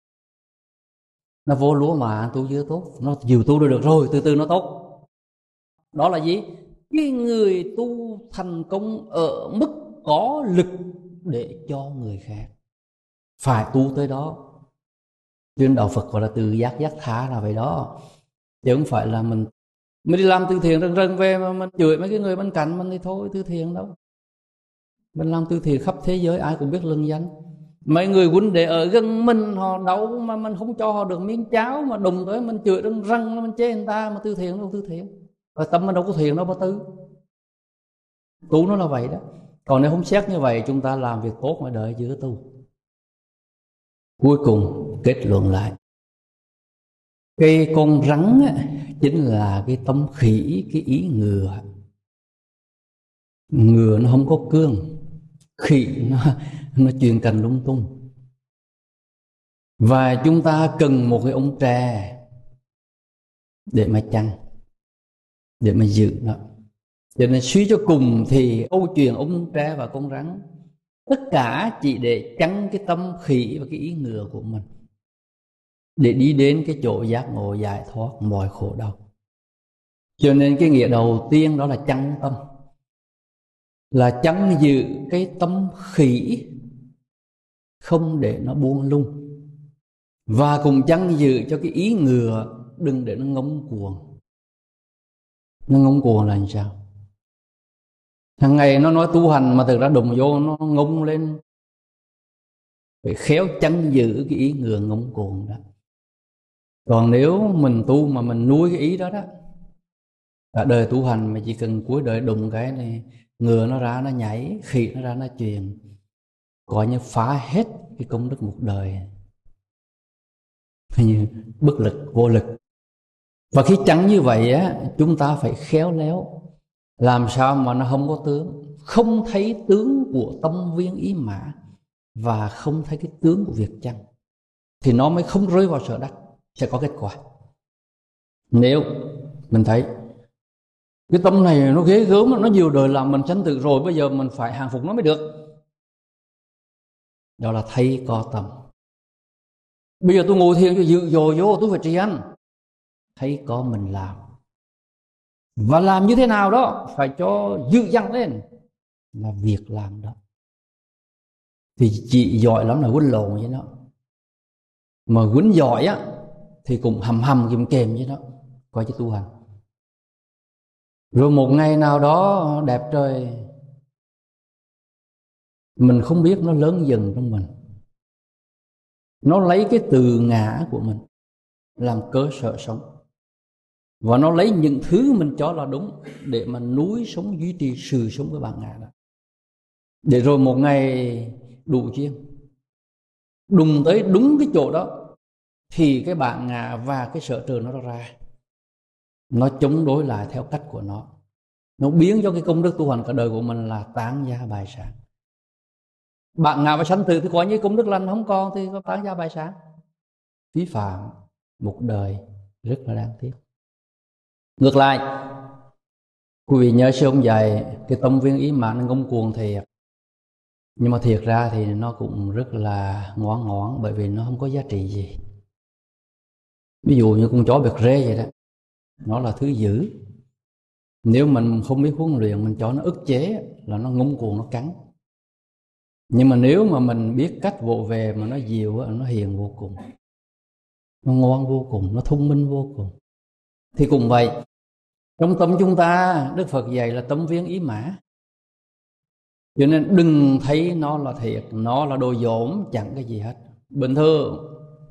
S1: nó vô lúa mà tu chưa tốt, nó vừa tu được rồi từ từ nó tốt. Đó là gì? Cái người tu thành công ở mức có lực để cho người khác, phải tu tới đó. Chuyên đạo Phật gọi là từ giác giác tha là vậy đó. Chứ không phải là mình đi làm từ thiện rần rần về mà mình chửi mấy cái người bên cạnh mình thì thôi từ thiện đâu. Mình làm từ thiện khắp thế giới ai cũng biết lưng danh. Mấy người huynh đệ ở gần mình họ đau mà mình không cho họ được miếng cháo, mà đùng tới mình chửi răng răng mình chê người ta, mà từ thiện đâu từ thiện. Và tâm mình đâu có thiện đâu mà tư. Tu nó là vậy đó. Còn nếu không xét như vậy chúng ta làm việc tốt mà đợi giữa tu. Cuối cùng kết luận lại, cái con rắn á, chính là cái tâm khỉ, cái ý ngừa. Ngừa nó không có cương, khỉ nó truyền cành lung tung. Và chúng ta cần một cái ống tre để mà chăn, để mà giữ nó. Cho nên suy cho cùng thì câu chuyện ống tre và con rắn tất cả chỉ để chăn cái tâm khỉ và cái ý ngừa của mình, để đi đến cái chỗ giác ngộ giải thoát mọi khổ đau. Cho nên cái nghĩa đầu tiên đó là chăn tâm, là chăn giữ cái tâm khỉ không để nó buông lung, và cùng chăn giữ cho cái ý ngừa đừng để nó ngông cuồng. Nó ngông cuồng là làm sao? Hàng ngày nó nói tu hành mà thực ra đụng vô nó ngông lên. Phải khéo chăn giữ cái ý ngừa ngông cuồng đó. Còn nếu mình tu mà mình nuôi cái ý đó đó, cả đời tu hành mà chỉ cần cuối đời đụng cái này, ngừa nó ra nó nhảy, khỉ nó ra nó truyền, coi như phá hết cái công đức một đời, như bất lực vô lực. Và khi chắn như vậy á, chúng ta phải khéo léo, làm sao mà nó không có tướng, không thấy tướng của tâm viên ý mã, và không thấy cái tướng của việc chăng, thì nó mới không rơi vào sở đắc, sẽ có kết quả. Nếu mình thấy cái tâm này nó ghê gớm, nó nhiều đời làm mình sanh tử rồi, bây giờ mình phải hàng phục nó mới được, đó là thấy có tâm. Bây giờ tôi ngồi thiền cho dự dồi vô, tôi phải trì anh, thấy có mình làm. Và làm như thế nào đó phải cho dữ dằn lên, là việc làm đó. Thì chị giỏi lắm là quýnh lộn với nó, mà quýnh giỏi á thì cũng hầm hầm kìm kèm với nó, coi chứ tu hành. Rồi một ngày nào đó đẹp trời, mình không biết nó lớn dần trong mình, nó lấy cái từ ngã của mình làm cơ sở sống, và nó lấy những thứ mình cho là đúng để mà núi sống, duy trì sự sống của bản ngã đó. Để rồi một ngày đủ duyên đùng tới đúng cái chỗ đó, thì cái bản ngã và cái sở trường nó ra, nó chống đối lại theo cách của nó biến cho cái công đức tu hành cả đời của mình là tán gia bại sản. Bản ngã và sanh tử thì coi như công đức lành không còn thì có tán gia bại sản, phí phạm một đời rất là đáng tiếc. Ngược lại, quý vị nhớ sư ông dạy cái tâm viên ý mãn ngông cuồng thiệt, nhưng mà thiệt ra thì nó cũng rất là ngoan ngoãn, bởi vì nó không có giá trị gì. Ví dụ như con chó bẹt rê vậy đó, nó là thứ dữ. Nếu mình không biết huấn luyện, mình cho nó ức chế là nó ngông cuồng, nó cắn. Nhưng mà nếu mà mình biết cách vỗ về mà nó dịu, nó hiền vô cùng, nó ngoan vô cùng, nó thông minh vô cùng. Thì cũng vậy, trong tâm chúng ta, Đức Phật dạy là tâm viên ý mã. Cho nên đừng thấy nó là thiệt, nó là đồ dỗm, chẳng cái gì hết, bình thường.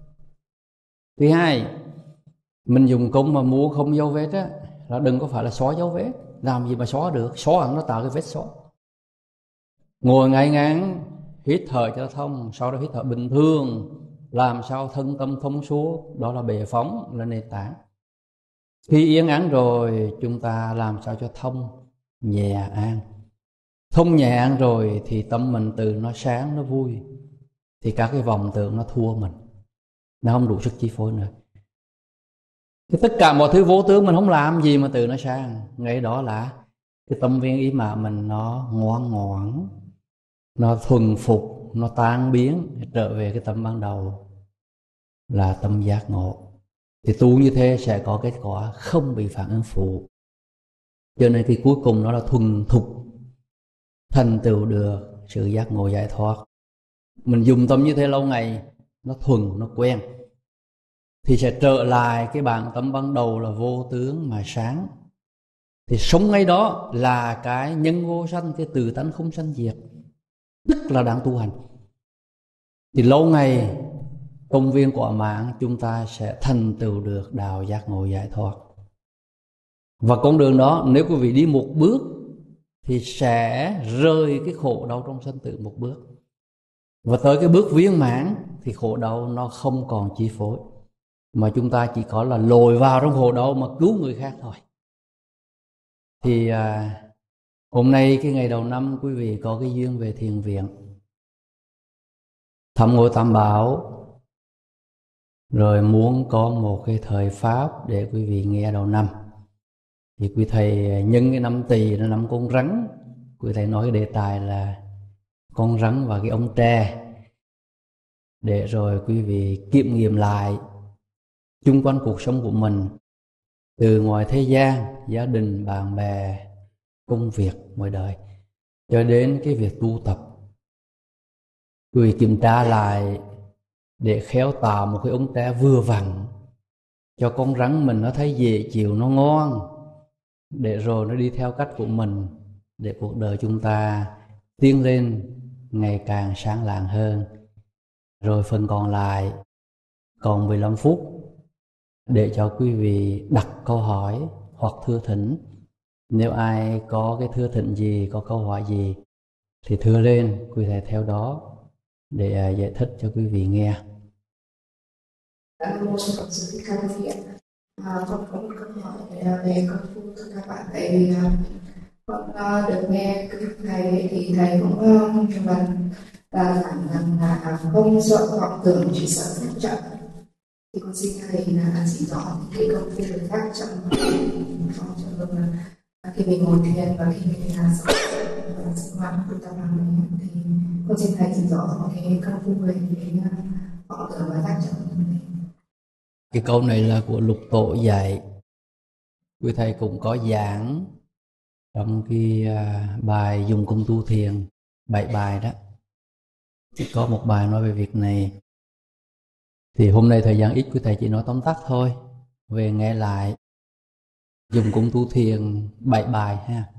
S1: Thứ hai, mình dùng công mà mua không dấu vết á, là đừng có phải là xóa dấu vết. Làm gì mà xóa được, xóa hẳn nó tạo cái vết xóa. Ngồi ngay ngắn, hít thở cho thông, sau đó hít thở bình thường, làm sao thân tâm thông suốt, đó là bệ phóng, là nền tảng. Khi yên ắng rồi, chúng ta làm sao cho thông, nhẹ an. Thông nhẹ an rồi thì tâm mình từ nó sáng, nó vui, thì các cái vọng tưởng nó thua mình, nó không đủ sức chi phối nữa. Thì tất cả mọi thứ vô tướng mình không làm gì mà từ nó sang. Ngay đó là cái tâm viên ý mà mình nó ngoan ngoãn, nó thuần phục, nó tan biến, trở về cái tâm ban đầu là tâm giác ngộ. Thì tu như thế sẽ có kết quả không bị phản ứng phụ. Cho nên cái cuối cùng nó là thuần thục, thành tựu được sự giác ngộ giải thoát. Mình dùng tâm như thế lâu ngày, nó thuần, nó quen, thì sẽ trở lại cái bản tâm ban đầu là vô tướng mà sáng. Thì sống ngay đó là cái nhân vô sanh, cái từ tánh không sanh diệt, tức là đang tu hành. Thì lâu ngày công viên quả mãn, chúng ta sẽ thành tựu được đạo giác ngộ giải thoát. Và con đường đó nếu quý vị đi một bước thì sẽ rơi cái khổ đau trong sanh tử một bước. Và tới cái bước viên mãn thì khổ đau nó không còn chi phối, mà chúng ta chỉ có là lồi vào trong khổ đau mà cứu người khác thôi. Thì hôm nay cái ngày đầu năm, quý vị có cái duyên về thiền viện thăm ngôi Tam Bảo, rồi muốn có một cái thời pháp để quý vị nghe đầu năm. Thì quý thầy nhân cái năm Tỵ là năm con rắn, quý thầy nói cái đề tài là con rắn và cái ống tre, để rồi quý vị kiểm nghiệm lại chung quanh cuộc sống của mình, từ ngoài thế gian, gia đình, bạn bè, công việc, mọi đời, cho đến cái việc tu tập. Quý vị kiểm tra lại để khéo tạo một cái ống tre vừa vặn cho con rắn mình nó thấy dễ chịu, nó ngon, để rồi nó đi theo cách của mình, để cuộc đời chúng ta tiến lên ngày càng sáng lạng hơn. Rồi phần còn lại, còn 15 phút để cho quý vị đặt câu hỏi hoặc thưa thỉnh. Nếu ai có cái thưa thỉnh gì, có câu hỏi gì thì thưa lên, quý thầy theo đó để giải thích cho quý vị nghe.
S2: Một trong sự khai thiện, con có một câu hỏi về công phu của các bạn. Tại vì con được nghe thầy thì thầy cũng nhiều lần là giảng rằng là không sợ vọng tưởng, chỉ sợ thất trận. Thì con xin thầy là chỉ rõ cái công phu được khác trong trường hợp là khi mình ngồi thiền và khi mình sống sinh hoạt tu tập hàng ngày, thì con xin thầy chỉ rõ cái công phu về cái vọng tưởng và thất trận.
S1: Cái câu này là của Lục Tổ dạy, quý thầy cũng có giảng trong cái bài dùng công tu thiền, 7 bài đó. Chỉ có một bài nói về việc này. Thì hôm nay thời gian ít, quý thầy chỉ nói tóm tắt thôi, về nghe lại dùng công tu thiền 7 bài ha.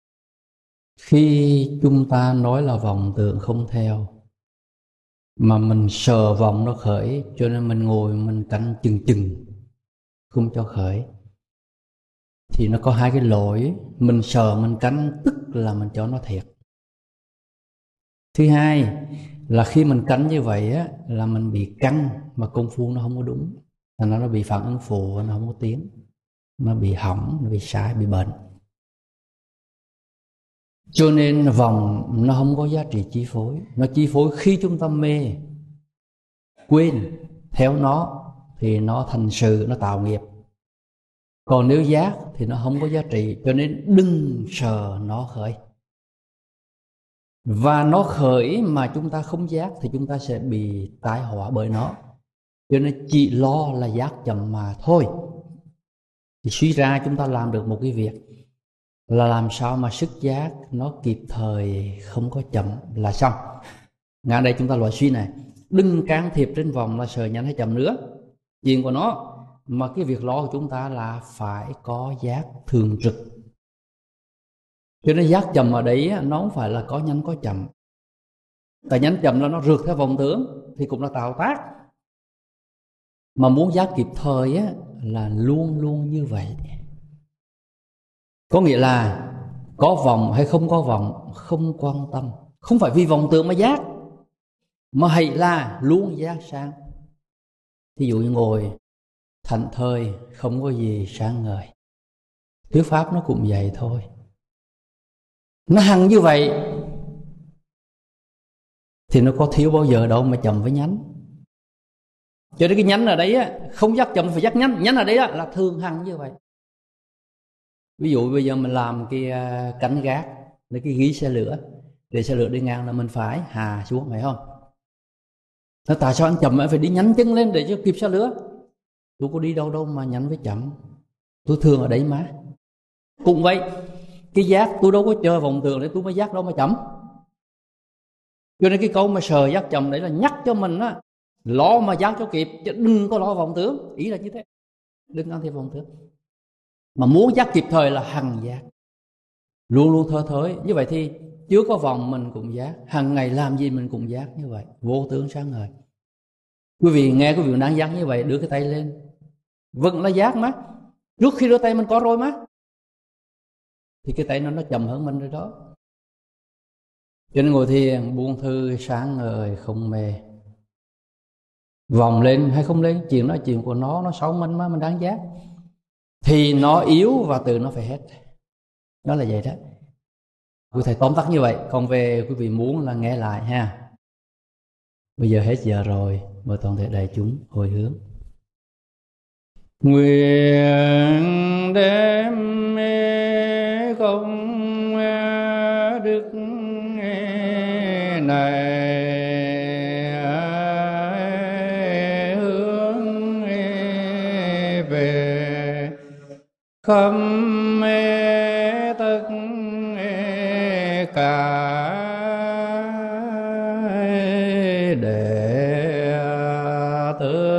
S1: Khi chúng ta nói là vọng tưởng không theo, mà mình sợ vọng nó khởi, cho nên mình ngồi mình canh chừng chừng không cho khởi, thì nó có hai cái lỗi. Mình sợ mình canh tức là mình cho nó thiệt, Thứ hai là khi mình cắn như vậy á, là mình bị căng mà công phu nó không có đúng, thành ra nó bị phản ứng phụ, nó không có tiến, nó bị hỏng, nó bị sai, bị bệnh. Cho nên vòng nó không có giá trị chi phối. Nó chi phối khi chúng ta mê, quên theo nó thì nó thành sự, nó tạo nghiệp. Còn nếu giác thì nó không có giá trị. Cho nên đừng sợ nó khởi. Và nó khởi mà chúng ta không giác thì chúng ta sẽ bị tai họa bởi nó. Cho nên chỉ lo là giác chậm mà thôi. Thì suy ra chúng ta làm được một cái việc là làm sao mà sức giác nó kịp thời, không có chậm là xong. Ngay đây chúng ta loại suy này, đừng can thiệp trên vòng là sợ nhanh hay chậm nữa, chuyện của nó. Mà cái việc lo của chúng ta là phải có giác thường trực. Cho nên giác chậm ở đấy nó không phải là có nhanh có chậm. Tại nhanh chậm là nó rượt theo vòng tướng thì cũng là tạo tác. Mà muốn giác kịp thời á, là luôn luôn như vậy. Có nghĩa là có vòng hay không có vòng không quan tâm. Không phải vì vòng tướng mà giác, mà hãy là luôn giác sang. Thí dụ như ngồi thảnh thơi, không có gì sáng ngời. Thuyết pháp nó cũng vậy thôi. Nó hằng như vậy thì nó có thiếu bao giờ đâu mà chậm với nhánh. Cho nên cái nhánh ở đấy á, không giác chậm phải giác nhánh. Nhánh ở đấy á, là thường hằng như vậy. Ví dụ bây giờ mình làm cái cánh gác để cái ghi xe lửa, để xe lửa đi ngang là mình phải hạ xuống, phải không? Nó tại sao anh chậm anh phải đi nhánh chân lên để cho kịp xe lửa? Tôi có đi đâu đâu mà nhánh với chậm, tôi thường ở đấy mà. Cũng vậy, cái giác tôi đâu có chờ vòng tường để tôi mới giác đâu mà chậm. Cho nên cái câu mà sờ giác chậm đấy là nhắc cho mình á, lo mà giác cho kịp, chứ đừng có lo vòng tướng. Ý là như thế, đừng ăn thiệp vòng tướng. Mà muốn giác kịp thời là hằng giác, luôn luôn thơ thới. Như vậy thì chưa có vòng mình cũng giác, hằng ngày làm gì mình cũng giác như vậy, vô tướng sáng ngời. Quý vị nghe quý vị đang giác như vậy, đưa cái tay lên vẫn là giác mà. Trước khi đưa tay mình có rồi mà, thì cái tay nó chậm hơn mình rồi đó. Cho nên ngồi thiền buông thư sáng ngời không mê. Vòng lên hay không lên, chuyện đó là chuyện của nó xấu mình mà mình đang giác. Thì nó yếu và từ nó phải hết. Đó là vậy đó. Quý thầy tóm tắt như vậy. Còn về quý vị muốn là nghe lại ha. Bây giờ hết giờ rồi, mời toàn thể đại chúng hồi hướng. Nguyện đem công đức này hướng về khắp tất cả đệ tử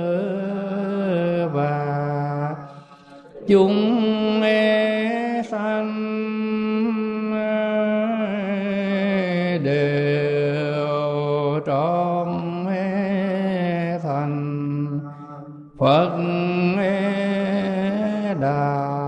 S1: và chúng sanh đều trong thành Phật đạo.